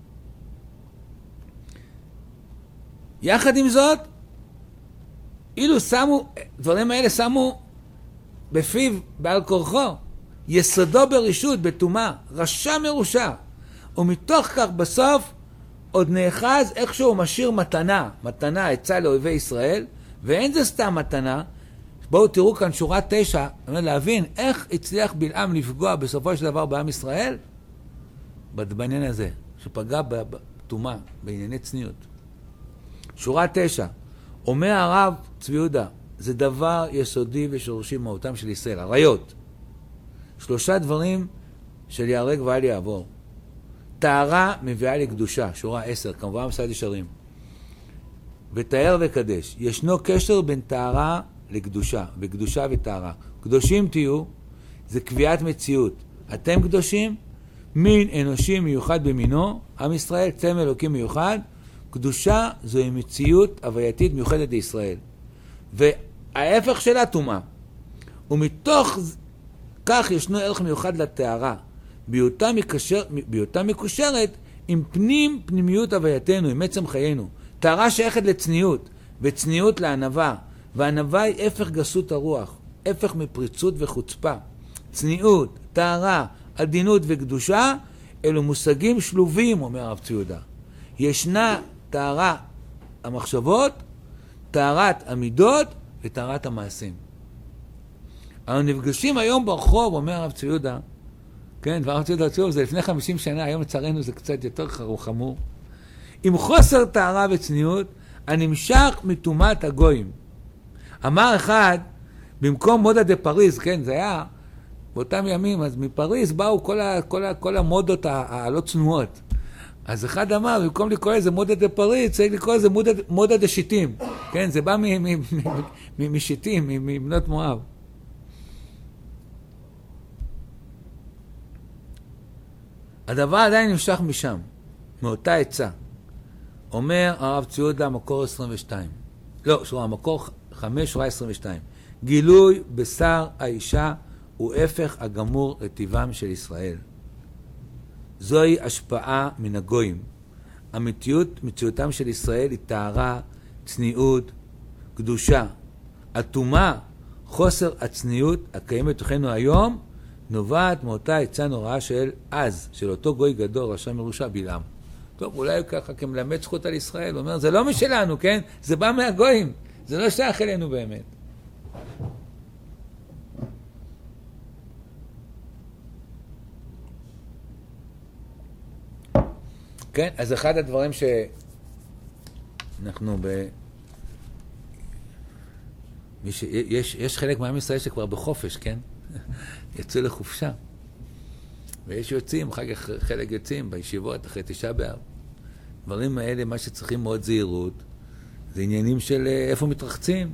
יחד עם זאת, אילו שמו, דברים האלה שמו בפיו בעל כורחו, יסודו ברשות, בתומה, רשע מרושע, ומתוך כך בסוף עוד נאחז איכשהו משאיר מתנה, מתנה עצה לאויבי ישראל, ואין זה סתם מתנה. בואו תראו כאן שורה תשע, להבין איך הצליח בלעם לפגוע בסופו של דבר בעם ישראל, בעניין הזה, שפגע בתומה, בענייני צניעות. שורה תשע, אומר הרב צבי יהודה, זה דבר יסודי ושורשי מהותם של ישראל, עריות. שלושה דברים של יהרג ואל יעבור. טהרה מביאה לקדושה, שורה עשר, כמובן מסעד ישרים. ותאר וקדש, ישנו קשר בין טהרה לקדושה, וקדושה וטהרה. קדושים תהיו, זה קביעת מציאות. אתם קדושים, מין אנושי מיוחד במינו, עם ישראל, צלם אלוקים מיוחד, קדושה זוהי מציאות הווייתית מיוחדת לישראל. וההפך שלה טומאה. ומתוך כך ישנו ערך מיוחד לטהרה, בהיותה מקשר, בהיותה מקושרת עם פנים פנימיות הווייתנו, עם עצם חיינו. טהרה שייכת לצניעות, וצניעות לענווה, והענווה היא הפך גסות הרוח, הפך מפריצות וחוצפה. צניעות, טהרה, עדינות וקדושה, אלו מושגים שלובים, אומר הרב צבי יהודה. ישנה טהרה המחשבות, טהרת המידות וטהרת המעשים. אנחנו נפגשים היום ברחוב, אומר הרב צבי יהודה, כן, והרב צבי יהודה, זה לפני חמישים שנה, היום לצערנו זה קצת יותר חמור, עם חוסר טהרה וצניעות, הנמשך מטומאת הגויים. אמר אחד, במקום מודה דה פריז, כן, זה היה באותם ימים, אז מפריז באו כל, ה, כל, ה, כל המודות הלא צנועות. אז אחד אמר, במקום לקרוא לזה מודה דה פריז, צריך לקרוא לזה מודה, מודה דה שיטים. כן, זה בא משיטים, מבנות מואב. הדבר עדיין נמשך משם, מאותה עצה. אומר הרב צבי יהודה, מקור עשרים ושתיים. לא, שורה, מקור חמש, שורה עשרים ושתיים. גילוי בשר האישה הוא הפך הגמור לטבעם של ישראל. זוהי השפעה מן הגויים. אמיתיות, מציאותם של ישראל היא טהרה, צניעות, קדושה. הטומאה, חוסר הצניעות הקיים בתוכנו היום, נובעת מאותה עצה נוראה של אז, של אותו גוי גדול, רשע מרושע, בלעם. טוב, אולי הוא ככה כמלמד זכות על ישראל, הוא אומר, זה לא משלנו, כן? זה בא מהגויים, זה לא שייך אלינו באמת. כן, אז אחד הדברים שאנחנו ב... ש... יש, יש חלק מעם ישראל שכבר בחופש, כן? יצאו לחופשה. ויש יוצאים, אחר כך חלק יוצאים בישיבות, אחרי תשעה באב. דברים האלה, מה שצריכים מאוד זהירות, זה עניינים של איפה מתרחצים.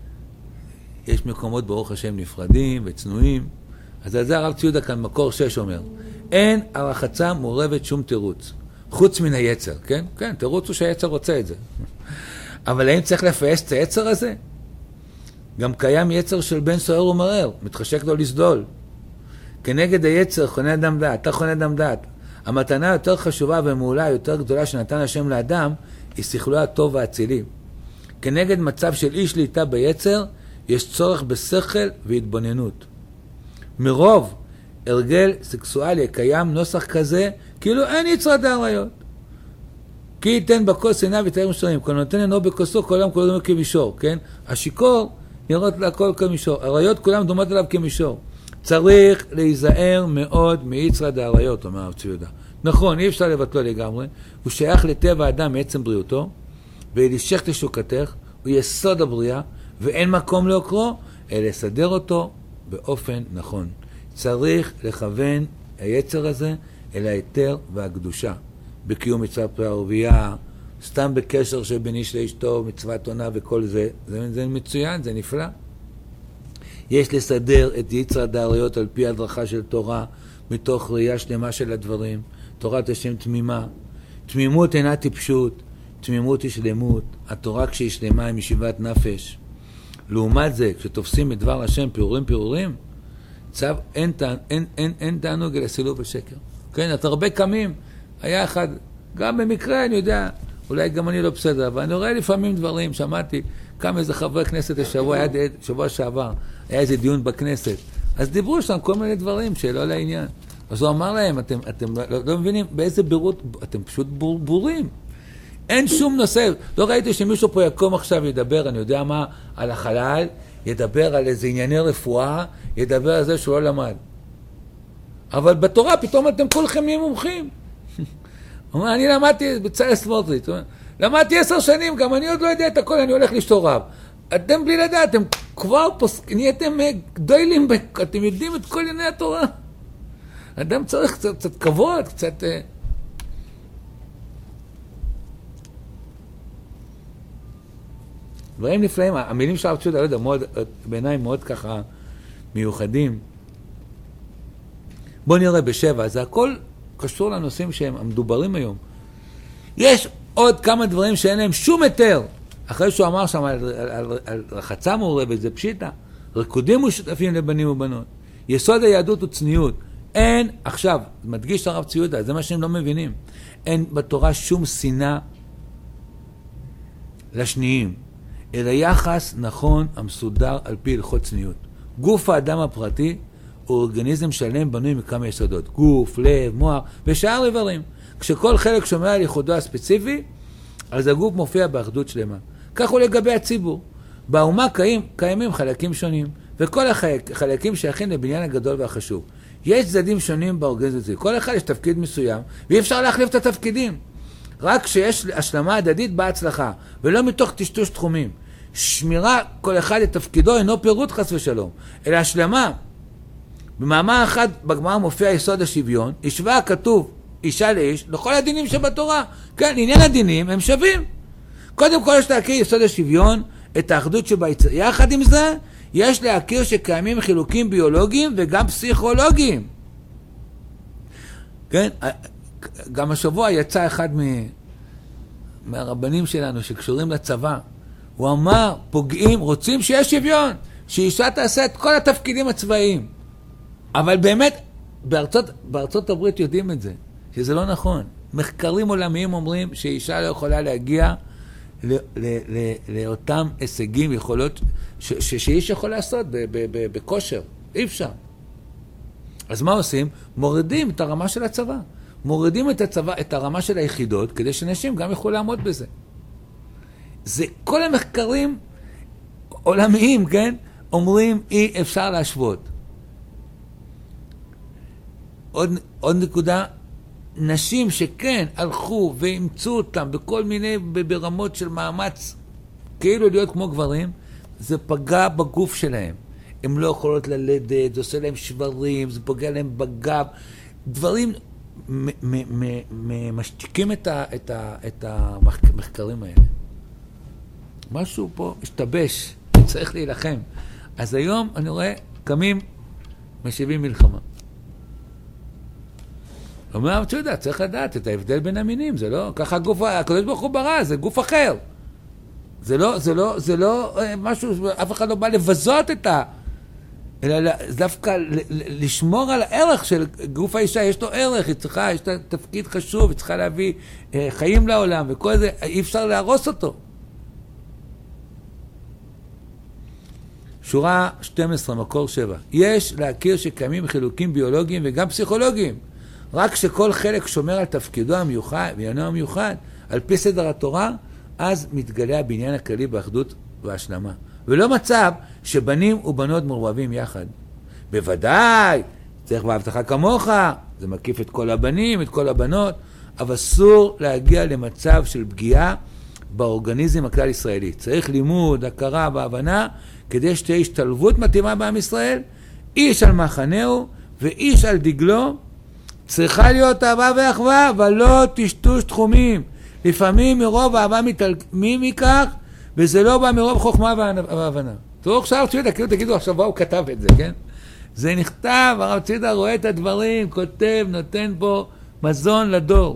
יש מקומות ברוך השם נפרדים וצנועים. אז על זה הרב ציודה כאן, מקור שש אומר, אין הרחצה מעורבת שום תירוץ, חוץ מן היצר, כן? כן, תירוץ הוא שהיצר רוצה את זה. אבל האם צריך לפייס את היצר הזה? גם קיים יצר של בן סוער ומרר, מתחשק לו לסדול. כנגד היצר חונה אדם דעת, אתה חונה אדם דעת. המתנה יותר חשובה ומעולה, יותר גדולה שנתן השם לאדם, היא שכלו הטוב והאצילי. כנגד מצב של אי שליטה ביצר, יש צורך בשכל והתבוננות. מרוב הרגל סקסואלי קיים נוסח כזה, כאילו אין יצר דאריות. כי ייתן בכוס עיניו ותארים שרים, כל נותן עינו בכוסו, כל העם כולו כמישור, כן? השיקור נראות להכל כמישור, הריות כולם דומות אליו כמישור. צריך להיזהר מאוד מיצר דאריות, אומר הרב ציודה. נכון, אי אפשר לבטלו לגמרי, הוא שייך לטבע האדם מעצם בריאותו, ולשך תשוקתך, הוא יסוד הבריאה, ואין מקום לעוקרו, אלא לסדר אותו באופן נכון. צריך לכוון היצר הזה אל היתר והקדושה. בקיום מצוות פרי ערבייה, סתם בקשר שבין איש לאשתו, מצוות עונה וכל זה, זה, זה מצוין, זה נפלא. יש לסדר את יצר הדאריות על פי הדרכה של תורה, מתוך ראייה שלמה של הדברים. תורת השם תמימה. תמימות אינה טיפשות, תמימות היא שלמות. התורה כשהיא שלמה היא משיבת נפש. לעומת זה, כשתופסים את דבר השם פירורים פירורים, צו אין, אין, אין, אין, אין תענוג אלא סילוף ושקר. כן, את הרבה קמים. היה אחד, גם במקרה אני יודע, אולי גם אני לא בסדר, אבל אני רואה לפעמים דברים, שמעתי, קם איזה חברי כנסת השבוע, היה שבוע שעבר, היה איזה דיון בכנסת, אז דיברו שם כל מיני דברים שלא לעניין. אז הוא אמר להם, אתם, אתם לא, לא מבינים באיזה בירות, אתם פשוט בור, בורים. אין שום נושא, לא ראיתי שמישהו פה יקום עכשיו ידבר, אני יודע מה, על החלל, ידבר על איזה ענייני רפואה, ידבר על זה שהוא לא למד. אבל בתורה פתאום אתם כולכם נהיים מומחים. הוא אומר, אני למדתי בצלאל סמוטריץ', למדתי עשר שנים, גם אני עוד לא יודע את הכל, אני הולך לשתור רב. אתם בלי לדעת, אתם כבר פוסק, נהייתם גדולים, אתם יודעים את כל ענייני התורה. אדם צריך קצת, קצת כבוד, קצת... דברים נפלאים, המילים של הרב ציודה, לא יודע, מאוד, בעיניי מאוד ככה מיוחדים. בואו נראה בשבע, זה הכל קשור לנושאים שהם המדוברים היום. יש עוד כמה דברים שאין להם שום היתר. אחרי שהוא אמר שם על, על, על, על רחצה מעורבת, זה פשיטה. ריקודים משותפים לבנים ובנות. יסוד היהדות הוא צניעות. אין, עכשיו, מדגיש הרב ציודה, זה מה שהם לא מבינים. אין בתורה שום שנאה לשניים, אלא יחס נכון המסודר על פי הלכות צניעות. גוף האדם הפרטי הוא אורגניזם שלם בנוי מכמה יסודות. גוף, לב, מוח ושאר איברים. כשכל חלק שומע על ייחודו הספציפי, אז הגוף מופיע באחדות שלמה. כך הוא לגבי הציבור. באומה קיים, קיימים חלקים שונים, וכל החלקים שייכים לבניין הגדול והחשוב. יש צדדים שונים באורגניזם הזה. כל אחד יש תפקיד מסוים, ואי אפשר להחליף את התפקידים. רק כשיש השלמה הדדית בהצלחה, ולא מתוך טשטוש תחומים. שמירה כל אחד את תפקידו אינו פירוט חס ושלום, אלא השלמה. במאמר אחד בגמרא מופיע יסוד השוויון, השווה כתוב אישה לאיש לכל הדינים שבתורה. כן, עניין הדינים הם שווים. קודם כל יש להכיר יסוד השוויון, את האחדות שביצר. יחד עם זה, יש להכיר שקיימים חילוקים ביולוגיים וגם פסיכולוגיים. כן, גם השבוע יצא אחד מ... מהרבנים שלנו שקשורים לצבא. הוא אמר, פוגעים, רוצים שיש שוויון, שאישה תעשה את כל התפקידים הצבאיים. אבל באמת, בארצות, בארצות הברית יודעים את זה, שזה לא נכון. מחקרים עולמיים אומרים שאישה לא יכולה להגיע ל, ל, ל, לאותם הישגים, יכולות, ש, ש, שאיש יכול לעשות ב, ב, ב, בכושר. אי אפשר. אז מה עושים? מורידים את הרמה של הצבא. מורידים את, הצבא, את הרמה של היחידות, כדי שנשים גם יוכלו לעמוד בזה. זה כל המחקרים עולמיים, כן? אומרים אי אפשר להשוות. עוד, עוד נקודה, נשים שכן הלכו ואימצו אותם בכל מיני ברמות של מאמץ כאילו להיות כמו גברים, זה פגע בגוף שלהם. הם לא יכולות ללדת, זה עושה להם שברים, זה פוגע להם בגב. דברים משתיקים את המחקרים האלה. משהו פה השתבש, צריך להילחם. אז היום אני רואה, קמים, משיבים מלחמה. אומר, אתה יודע, צריך לדעת את ההבדל בין המינים, זה לא, ככה הגוף, הקדוש ברוך הוא ברא, זה גוף אחר. זה לא, זה לא, זה לא משהו, אף אחד לא בא לבזות את ה... אלא דווקא לשמור על הערך של גוף האישה, יש לו ערך, היא צריכה, יש לה תפקיד חשוב, היא צריכה להביא חיים לעולם, וכל זה, אי אפשר להרוס אותו. שורה שתים עשרה, מקור שבע. יש להכיר שקיימים חילוקים ביולוגיים וגם פסיכולוגיים. רק שכל חלק שומר על תפקידו המיוחד, בעניינו המיוחד, על פי סדר התורה, אז מתגלה הבניין הכללי באחדות והשלמה. ולא מצב שבנים ובנות מעורבבים יחד. בוודאי, צריך בהבטחה כמוך, זה מקיף את כל הבנים, את כל הבנות, אבל אסור להגיע למצב של פגיעה באורגניזם הכלל ישראלי. צריך לימוד, הכרה והבנה, כדי שתהיה השתלבות מתאימה בעם ישראל, איש על מחנהו ואיש על דגלו, צריכה להיות אהבה ואחווה, אבל לא טשטוש תחומים. לפעמים מרוב אהבה מתעלמים מכך, וזה לא בא מרוב חוכמה והבנה. תראו עכשיו צידה, כאילו תגידו עכשיו מה הוא כתב את זה, כן? זה נכתב, הרב צידה רואה את הדברים, כותב, נותן פה מזון לדור.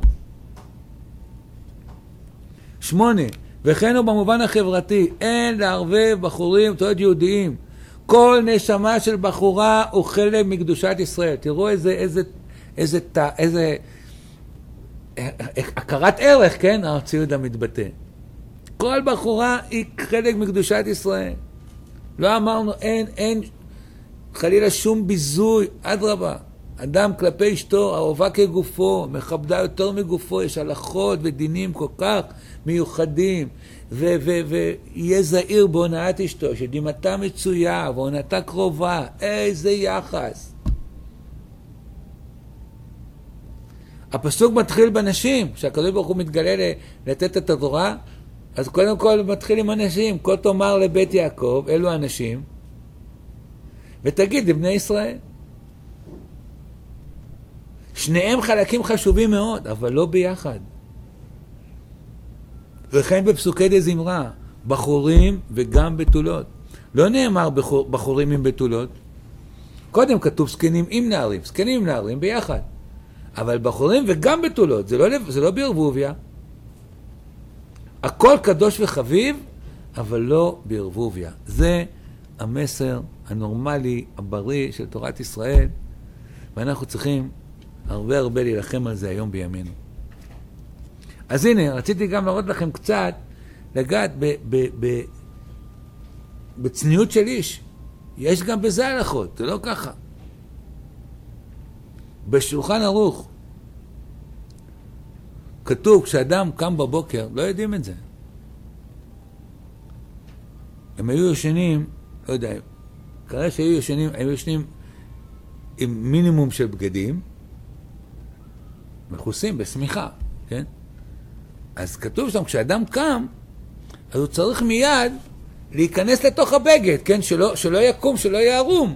שמונה, וכן הוא במובן החברתי, אין לערבב בחורים תועד יהודיים. כל נשמה של בחורה הוא חלק מקדושת ישראל. תראו איזה, איזה, איזה, איזה, איזה הכרת ערך, כן? הציוד המתבטא. כל בחורה היא חלק מקדושת ישראל. לא אמרנו, אין, אין, חלילה שום ביזוי, אדרבה. אדם כלפי אשתו, אהובה כגופו, מכבדה יותר מגופו, יש הלכות ודינים כל כך מיוחדים, ויהיה זהיר בהונאת אשתו, שדימתה מצויה והונתה קרובה, איזה יחס. הפסוק מתחיל בנשים, כשהקדוש ברוך הוא מתגלה לתת את התורה, אז קודם כל מתחיל עם אנשים, כה תאמר לבית יעקב, אלו האנשים, ותגיד לבני ישראל. שניהם חלקים חשובים מאוד, אבל לא ביחד. וכן בפסוקי דזמרה, בחורים וגם בתולות. לא נאמר בחור, בחורים עם בתולות. קודם כתוב זקנים עם נערים, זקנים עם נערים ביחד. אבל בחורים וגם בתולות, זה לא, זה לא בערבוביה. הכל קדוש וחביב, אבל לא בערבוביה. זה המסר הנורמלי, הבריא של תורת ישראל, ואנחנו צריכים הרבה הרבה להילחם על זה היום בימינו. אז הנה, רציתי גם להראות לכם קצת, לגעת ב- ב- ב- בצניעות של איש. יש גם בזה הלכות, זה לא ככה. בשולחן ערוך כתוב, כשאדם קם בבוקר, לא יודעים את זה. הם היו ישנים, לא יודע, כנראה שהיו ישנים, היו ישנים עם מינימום של בגדים, מכוסים בסמיכה, כן? אז כתוב שם, כשאדם קם, אז הוא צריך מיד להיכנס לתוך הבגד, כן? שלא, שלא יקום, שלא יערום.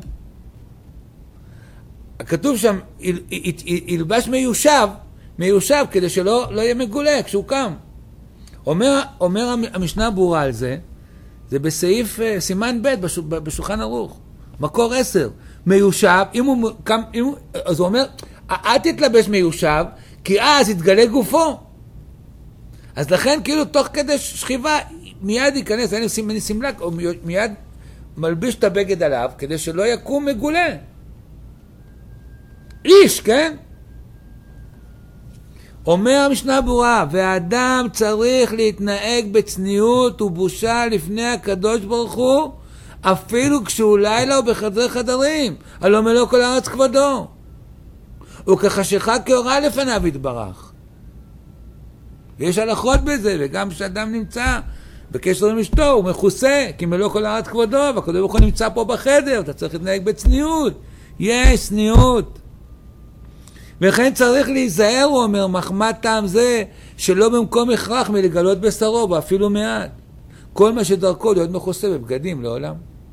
כתוב שם, ילבש מיושב, מיושב כדי שלא לא יהיה מגולה כשהוא קם. אומר, אומר המשנה ברורה על זה, זה בסעיף סימן ב' בשולחן ערוך, מקור עשר. מיושב, אם הוא קם, אם הוא, אז הוא אומר, אל תתלבש מיושב, כי אז יתגלה גופו. אז לכן כאילו תוך כדי שכיבה מיד ייכנס, אני סמלק, או מיד מלביש את הבגד עליו, כדי שלא יקום מגולה. איש, כן? אומר המשנה ברורה, והאדם צריך להתנהג בצניעות ובושה לפני הקדוש ברוך הוא, אפילו כשהוא לילה או בחדרי חדרים, הלא מלוא כל הארץ כבודו. וכחשיכה כאורה לפניו יתברך. ויש הלכות בזה, וגם כשאדם נמצא בקשר עם אשתו, הוא מכוסה, כי מלוא כל הארץ כבודו, והקדוש ברוך הוא נמצא פה בחדר, אתה צריך להתנהג בצניעות. יש צניעות. וכן צריך להיזהר, הוא אומר, מחמת טעם זה, שלא במקום הכרח מלגלות בשרו, ואפילו מעט. כל מה שדרכו להיות מכוסה בבגדים לעולם.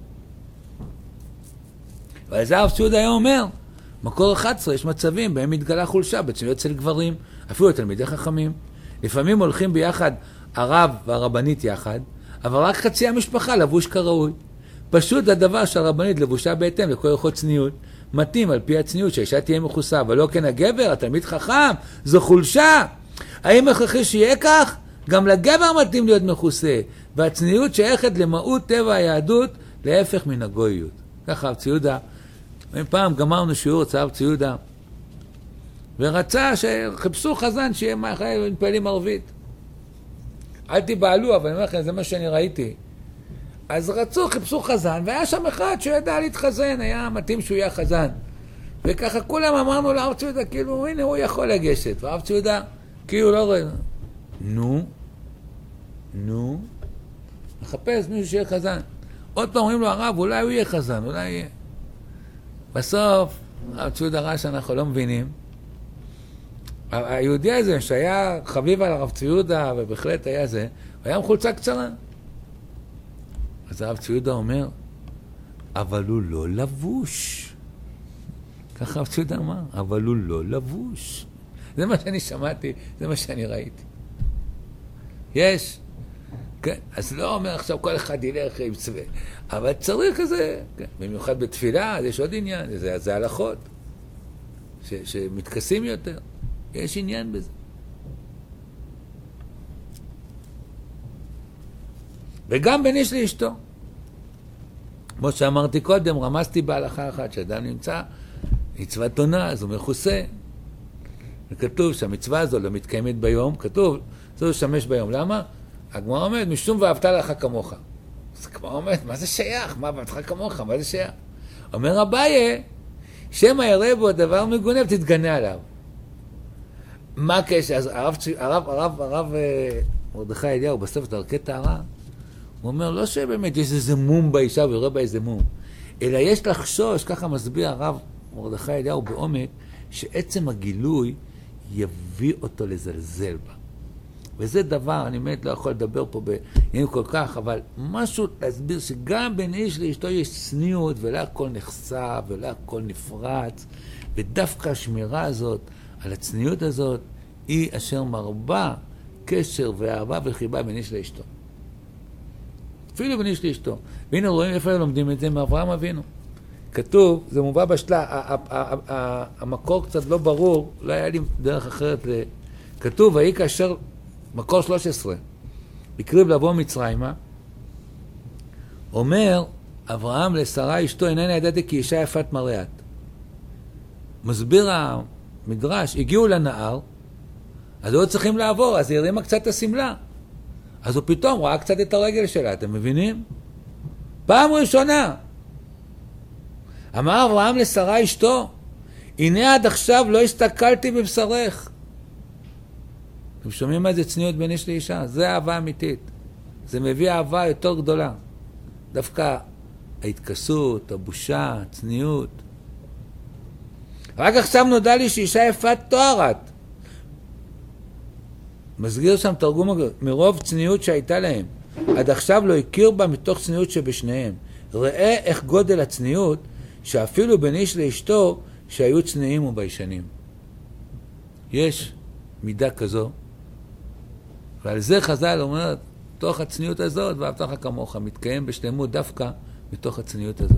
ועל זה הרב ציודה היה אומר, מקור אחת עשרה יש מצבים בהם מתגלה חולשה בצניעות אצל גברים, אפילו תלמידי חכמים. לפעמים הולכים ביחד הרב והרבנית יחד, אבל רק חצי המשפחה לבוש כראוי. פשוט הדבר שהרבנית לבושה בהתאם לכל הלכות צניעות, מתאים על פי הצניעות שהאישה תהיה מכוסה, אבל לא כן הגבר, התלמיד חכם, זו חולשה. האם הכרחי שיהיה כך? גם לגבר מתאים להיות מכוסה, והצניעות שייכת למהות טבע היהדות, להפך מן הגויות. ככה הרב ציודה, פעם גמרנו שיעור אצל הרב ציודה, ורצה שחיפשו חזן שיהיה מתפעלים ערבית. אל תבעלו, אבל אני אומר לכם, זה מה שאני ראיתי. אז רצו, חיפשו חזן, והיה שם אחד שידע להתחזן, היה מתאים שהוא יהיה חזן. וככה כולם אמרנו לרב ציודה, כאילו, הנה הוא יכול לגשת. והרב ציודה, כאילו לא רואה. נו, נו, מחפש מישהו שיהיה חזן. עוד פעם אומרים לו, הרב, אולי הוא יהיה חזן, אולי יהיה. בסוף, הרב ציודה ראה שאנחנו לא מבינים. היהודי הזה, שהיה חביב על הרב ציודה, ובהחלט היה זה, הוא היה עם חולצה קצרה. אז הרב ציודה אומר, אבל הוא לא לבוש. ככה הרב ציודה אמר, אבל הוא לא לבוש. זה מה שאני שמעתי, זה מה שאני ראיתי. יש. כן, אז לא אומר עכשיו כל אחד ילך עם צבא, אבל צריך כזה, כן. במיוחד בתפילה, יש עוד עניין, זה, זה הלכות, ש, שמתכסים יותר. יש עניין בזה. וגם בין איש לאשתו. כמו שאמרתי קודם, רמזתי בהלכה אחת, שאדם נמצא מצוות עונה, אז הוא מכוסה. וכתוב שהמצווה הזו לא מתקיימת ביום, כתוב, זה לשמש ביום. למה? הגמרא אומרת, משום ואהבת לך כמוך. אז הגמרא אומרת, מה זה שייך? מה ואהבת לך כמוך? מה זה שייך? אומר אביי, שמא יראה בו דבר מגונה ותתגנה עליו. מה הקשר? אז הרב, הרב, הרב, הרב מרדכי אליהו בסוף דרכי טהרה, הוא אומר, לא שבאמת יש איזה מום באישה ויראה בה איזה מום, אלא יש לחשוש, ככה מסביר הרב מרדכי אליהו בעומק, שעצם הגילוי יביא אותו לזלזל בה. וזה דבר, אני באמת לא יכול לדבר פה בעניינים כל כך, אבל משהו להסביר שגם בין איש לאשתו יש צניעות, ולא הכל נחשף, ולא הכל נפרץ, ודווקא השמירה הזאת, על הצניעות הזאת, היא אשר מרבה קשר ואהבה וחיבה בין איש לאשתו. אפילו בין איש לאשתו. והנה רואים איפה לומדים את זה מאברהם אבינו. כתוב, זה מובא בשלה, המקור קצת לא ברור, לא היה לי דרך אחרת. כתוב, והיא כאשר, מקור שלוש עשרה, הקריב לבוא מצרימה, אומר אברהם לשרה אשתו, איננה ידעתי כי אישה יפת מראת. מסביר המדרש, הגיעו לנהר, אז היו צריכים לעבור, אז היא הרימה קצת את הסמלה. אז הוא פתאום ראה קצת את הרגל שלה, אתם מבינים? פעם ראשונה. אמר אברהם לשרה אשתו, הנה עד עכשיו לא הסתכלתי בבשרך. אתם שומעים מה זה צניעות בין איש לאישה? זה אהבה אמיתית. זה מביא אהבה יותר גדולה. דווקא ההתכסות, הבושה, הצניעות. רק עכשיו נודע לי שאישה יפת תוארת. מסגיר שם תרגום מרוב צניעות שהייתה להם. עד עכשיו לא הכיר בה מתוך צניעות שבשניהם. ראה איך גודל הצניעות שאפילו בין איש לאשתו שהיו צניעים וביישנים. יש מידה כזו. ועל זה חז"ל אומר, תוך הצניעות הזאת ואהבת לך כמוך, מתקיים בשלמות דווקא מתוך הצניעות הזאת.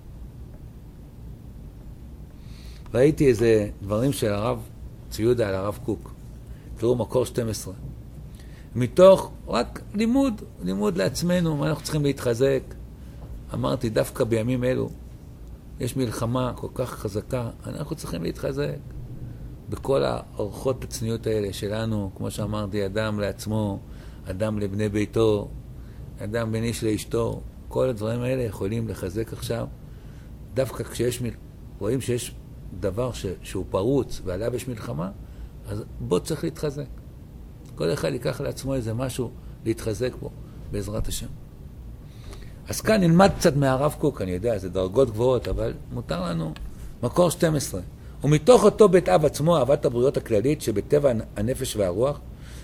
ראיתי איזה דברים של הרב ציודה על הרב קוק. תראו מקור שתים עשרה. מתוך רק לימוד, לימוד לעצמנו, מה אנחנו צריכים להתחזק. אמרתי, דווקא בימים אלו, יש מלחמה כל כך חזקה, אנחנו צריכים להתחזק. בכל האורחות הצניעות האלה שלנו, כמו שאמרתי, אדם לעצמו, אדם לבני ביתו, אדם בין איש לאשתו, כל הדברים האלה יכולים לחזק עכשיו. דווקא כשיש, רואים שיש דבר ש, שהוא פרוץ ועליו יש מלחמה, אז בו צריך להתחזק. כל אחד ייקח לעצמו איזה משהו להתחזק בו, בעזרת השם. אז כאן נלמד קצת מהרב קוק, אני יודע, זה דרגות גבוהות, אבל מותר לנו מקור שתים עשרה. ומתוך אותו בית אב עצמו, אהבת הבריות הכללית שבטבע הנפש והרוח,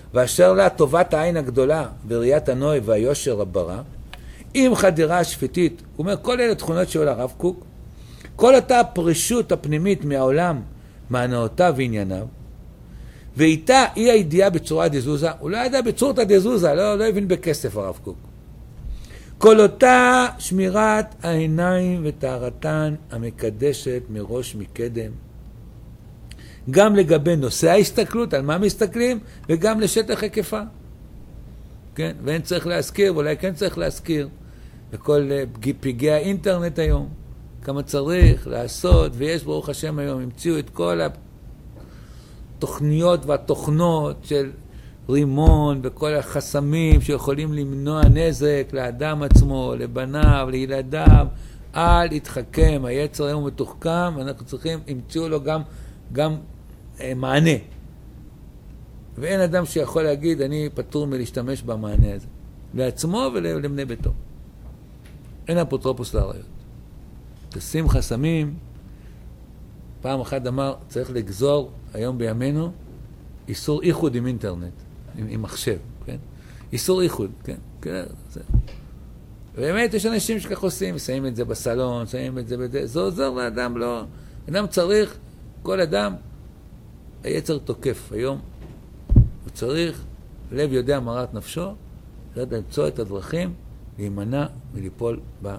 ואשר לה טובת העין הגדולה וראיית הנוי והיושר הברא, עם חדירה השפיטית, הוא אומר, כל אלה תכונות של הרב קוק, כל אותה הפרישות הפנימית מהעולם, מהנאותיו וענייניו, ואיתה אי הידיעה בצורה דזוזה, הוא לא ידע בצורתא דזוזה, לא, לא הבין בכסף הרב קוק. כל אותה שמירת העיניים וטהרתן המקדשת מראש מקדם, גם לגבי נושא ההסתכלות, על מה מסתכלים, וגם לשטח היקפה. כן? ואין צריך להזכיר, ואולי כן צריך להזכיר, בכל פגיעי האינטרנט היום, כמה צריך לעשות, ויש ברוך השם היום, המציאו את כל התוכניות והתוכנות של רימון, וכל החסמים שיכולים למנוע נזק לאדם עצמו, לבניו, לילדיו, אל יתחכם, היצר היום מתוחכם, ואנחנו צריכים, המציאו לו גם, גם אה, מענה. ואין אדם שיכול להגיד, אני פטור מלהשתמש במענה הזה, לעצמו ולבני ביתו. אין אפוטרופוס לעריות. תשים חסמים, פעם אחת אמר, צריך לגזור היום בימינו, איסור איחוד עם אינטרנט, עם, עם מחשב, כן? איסור איחוד, כן? כן, זה. ובאמת יש אנשים שכך עושים, שמים את זה בסלון, שמים את זה בזה, זה עוזר לאדם, לא. אדם צריך, כל אדם, היצר תוקף היום, הוא צריך, לב יודע מרת נפשו, צריך למצוא את הדרכים, להימנע וליפול בה.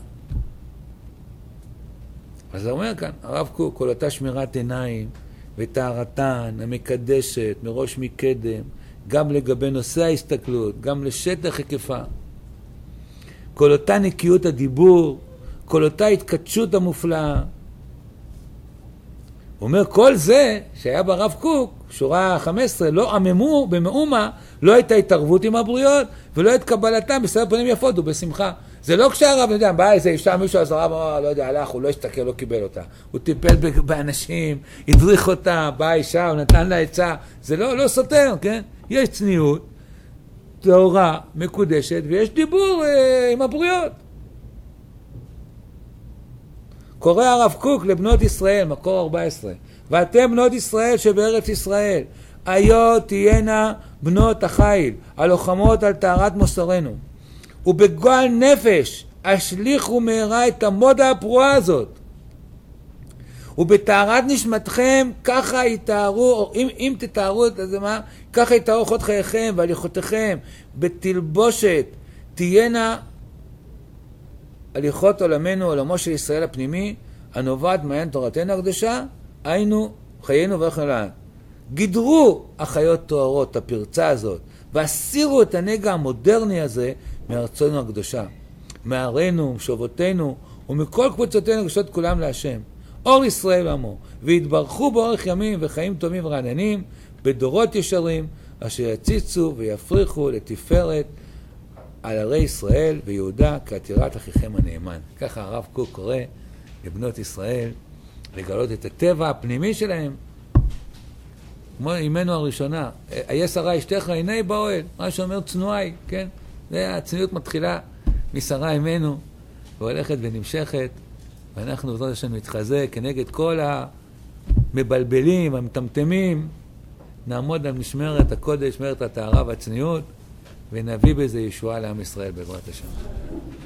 אז הוא אומר כאן, הרב קוק, כל אותה שמירת עיניים וטהרתן המקדשת מראש מקדם, גם לגבי נושא ההסתכלות, גם לשטח היקפה. כל אותה נקיות הדיבור, כל אותה התקדשות המופלאה. הוא אומר, כל זה שהיה ברב קוק, שורה חמש עשרה, לא עממו במאומה, לא הייתה התערבות עם הבריות, ולא הייתה קבלתם בסדר פנים יפות ובשמחה. זה לא כשהרב, אני יודע, בא איזה אישה, מישהו אז הרב, לא יודע, הלך, הוא לא הסתכל, לא קיבל אותה. הוא טיפל באנשים, הדריך אותה, באה אישה, הוא נתן לה עצה. זה לא, לא סותר, כן? יש צניעות, תאורה, מקודשת, ויש דיבור אה, עם הבריות. קורא הרב קוק לבנות ישראל, מקור ארבע עשרה, ואתם בנות ישראל שבארץ ישראל, היו תהיינה בנות החיל, הלוחמות על טהרת מוסרנו, ובגועל נפש השליחו מהרה את המודה הפרועה הזאת, ובטהרת נשמתכם ככה יתארו, אם, אם תתארו את זה מה, ככה יתארו חוד חייכם והליכותיכם, בתלבושת תהיינה הליכות עולמנו, עולמו של ישראל הפנימי, הנובעת מעין תורתנו הקדושה, היינו חיינו וכן. גידרו החיות תוארות, הפרצה הזאת, והסירו את הנגע המודרני הזה מארצנו הקדושה, מערינו, משובותינו, ומכל קבוצותינו קדושות כולם להשם. אור ישראל עמו, והתברכו באורך ימים וחיים טובים ורעננים, בדורות ישרים, אשר יציצו ויפריחו לתפארת על ערי ישראל ויהודה כעתירת אחיכם הנאמן. ככה הרב קוק קורא לבנות ישראל לגלות את הטבע הפנימי שלהם, כמו אימנו הראשונה, היה שרה אשתך עיני באוהל, מה שאומר צנועי, כן? הצניעות מתחילה משרה אימנו, והולכת ונמשכת, ואנחנו בעזרת השם מתחזק כנגד כל המבלבלים, המטמטמים, נעמוד על משמרת הקודש, משמרת הטהרה והצניעות, ונביא בזה ישועה לעם ישראל בעזרת השם.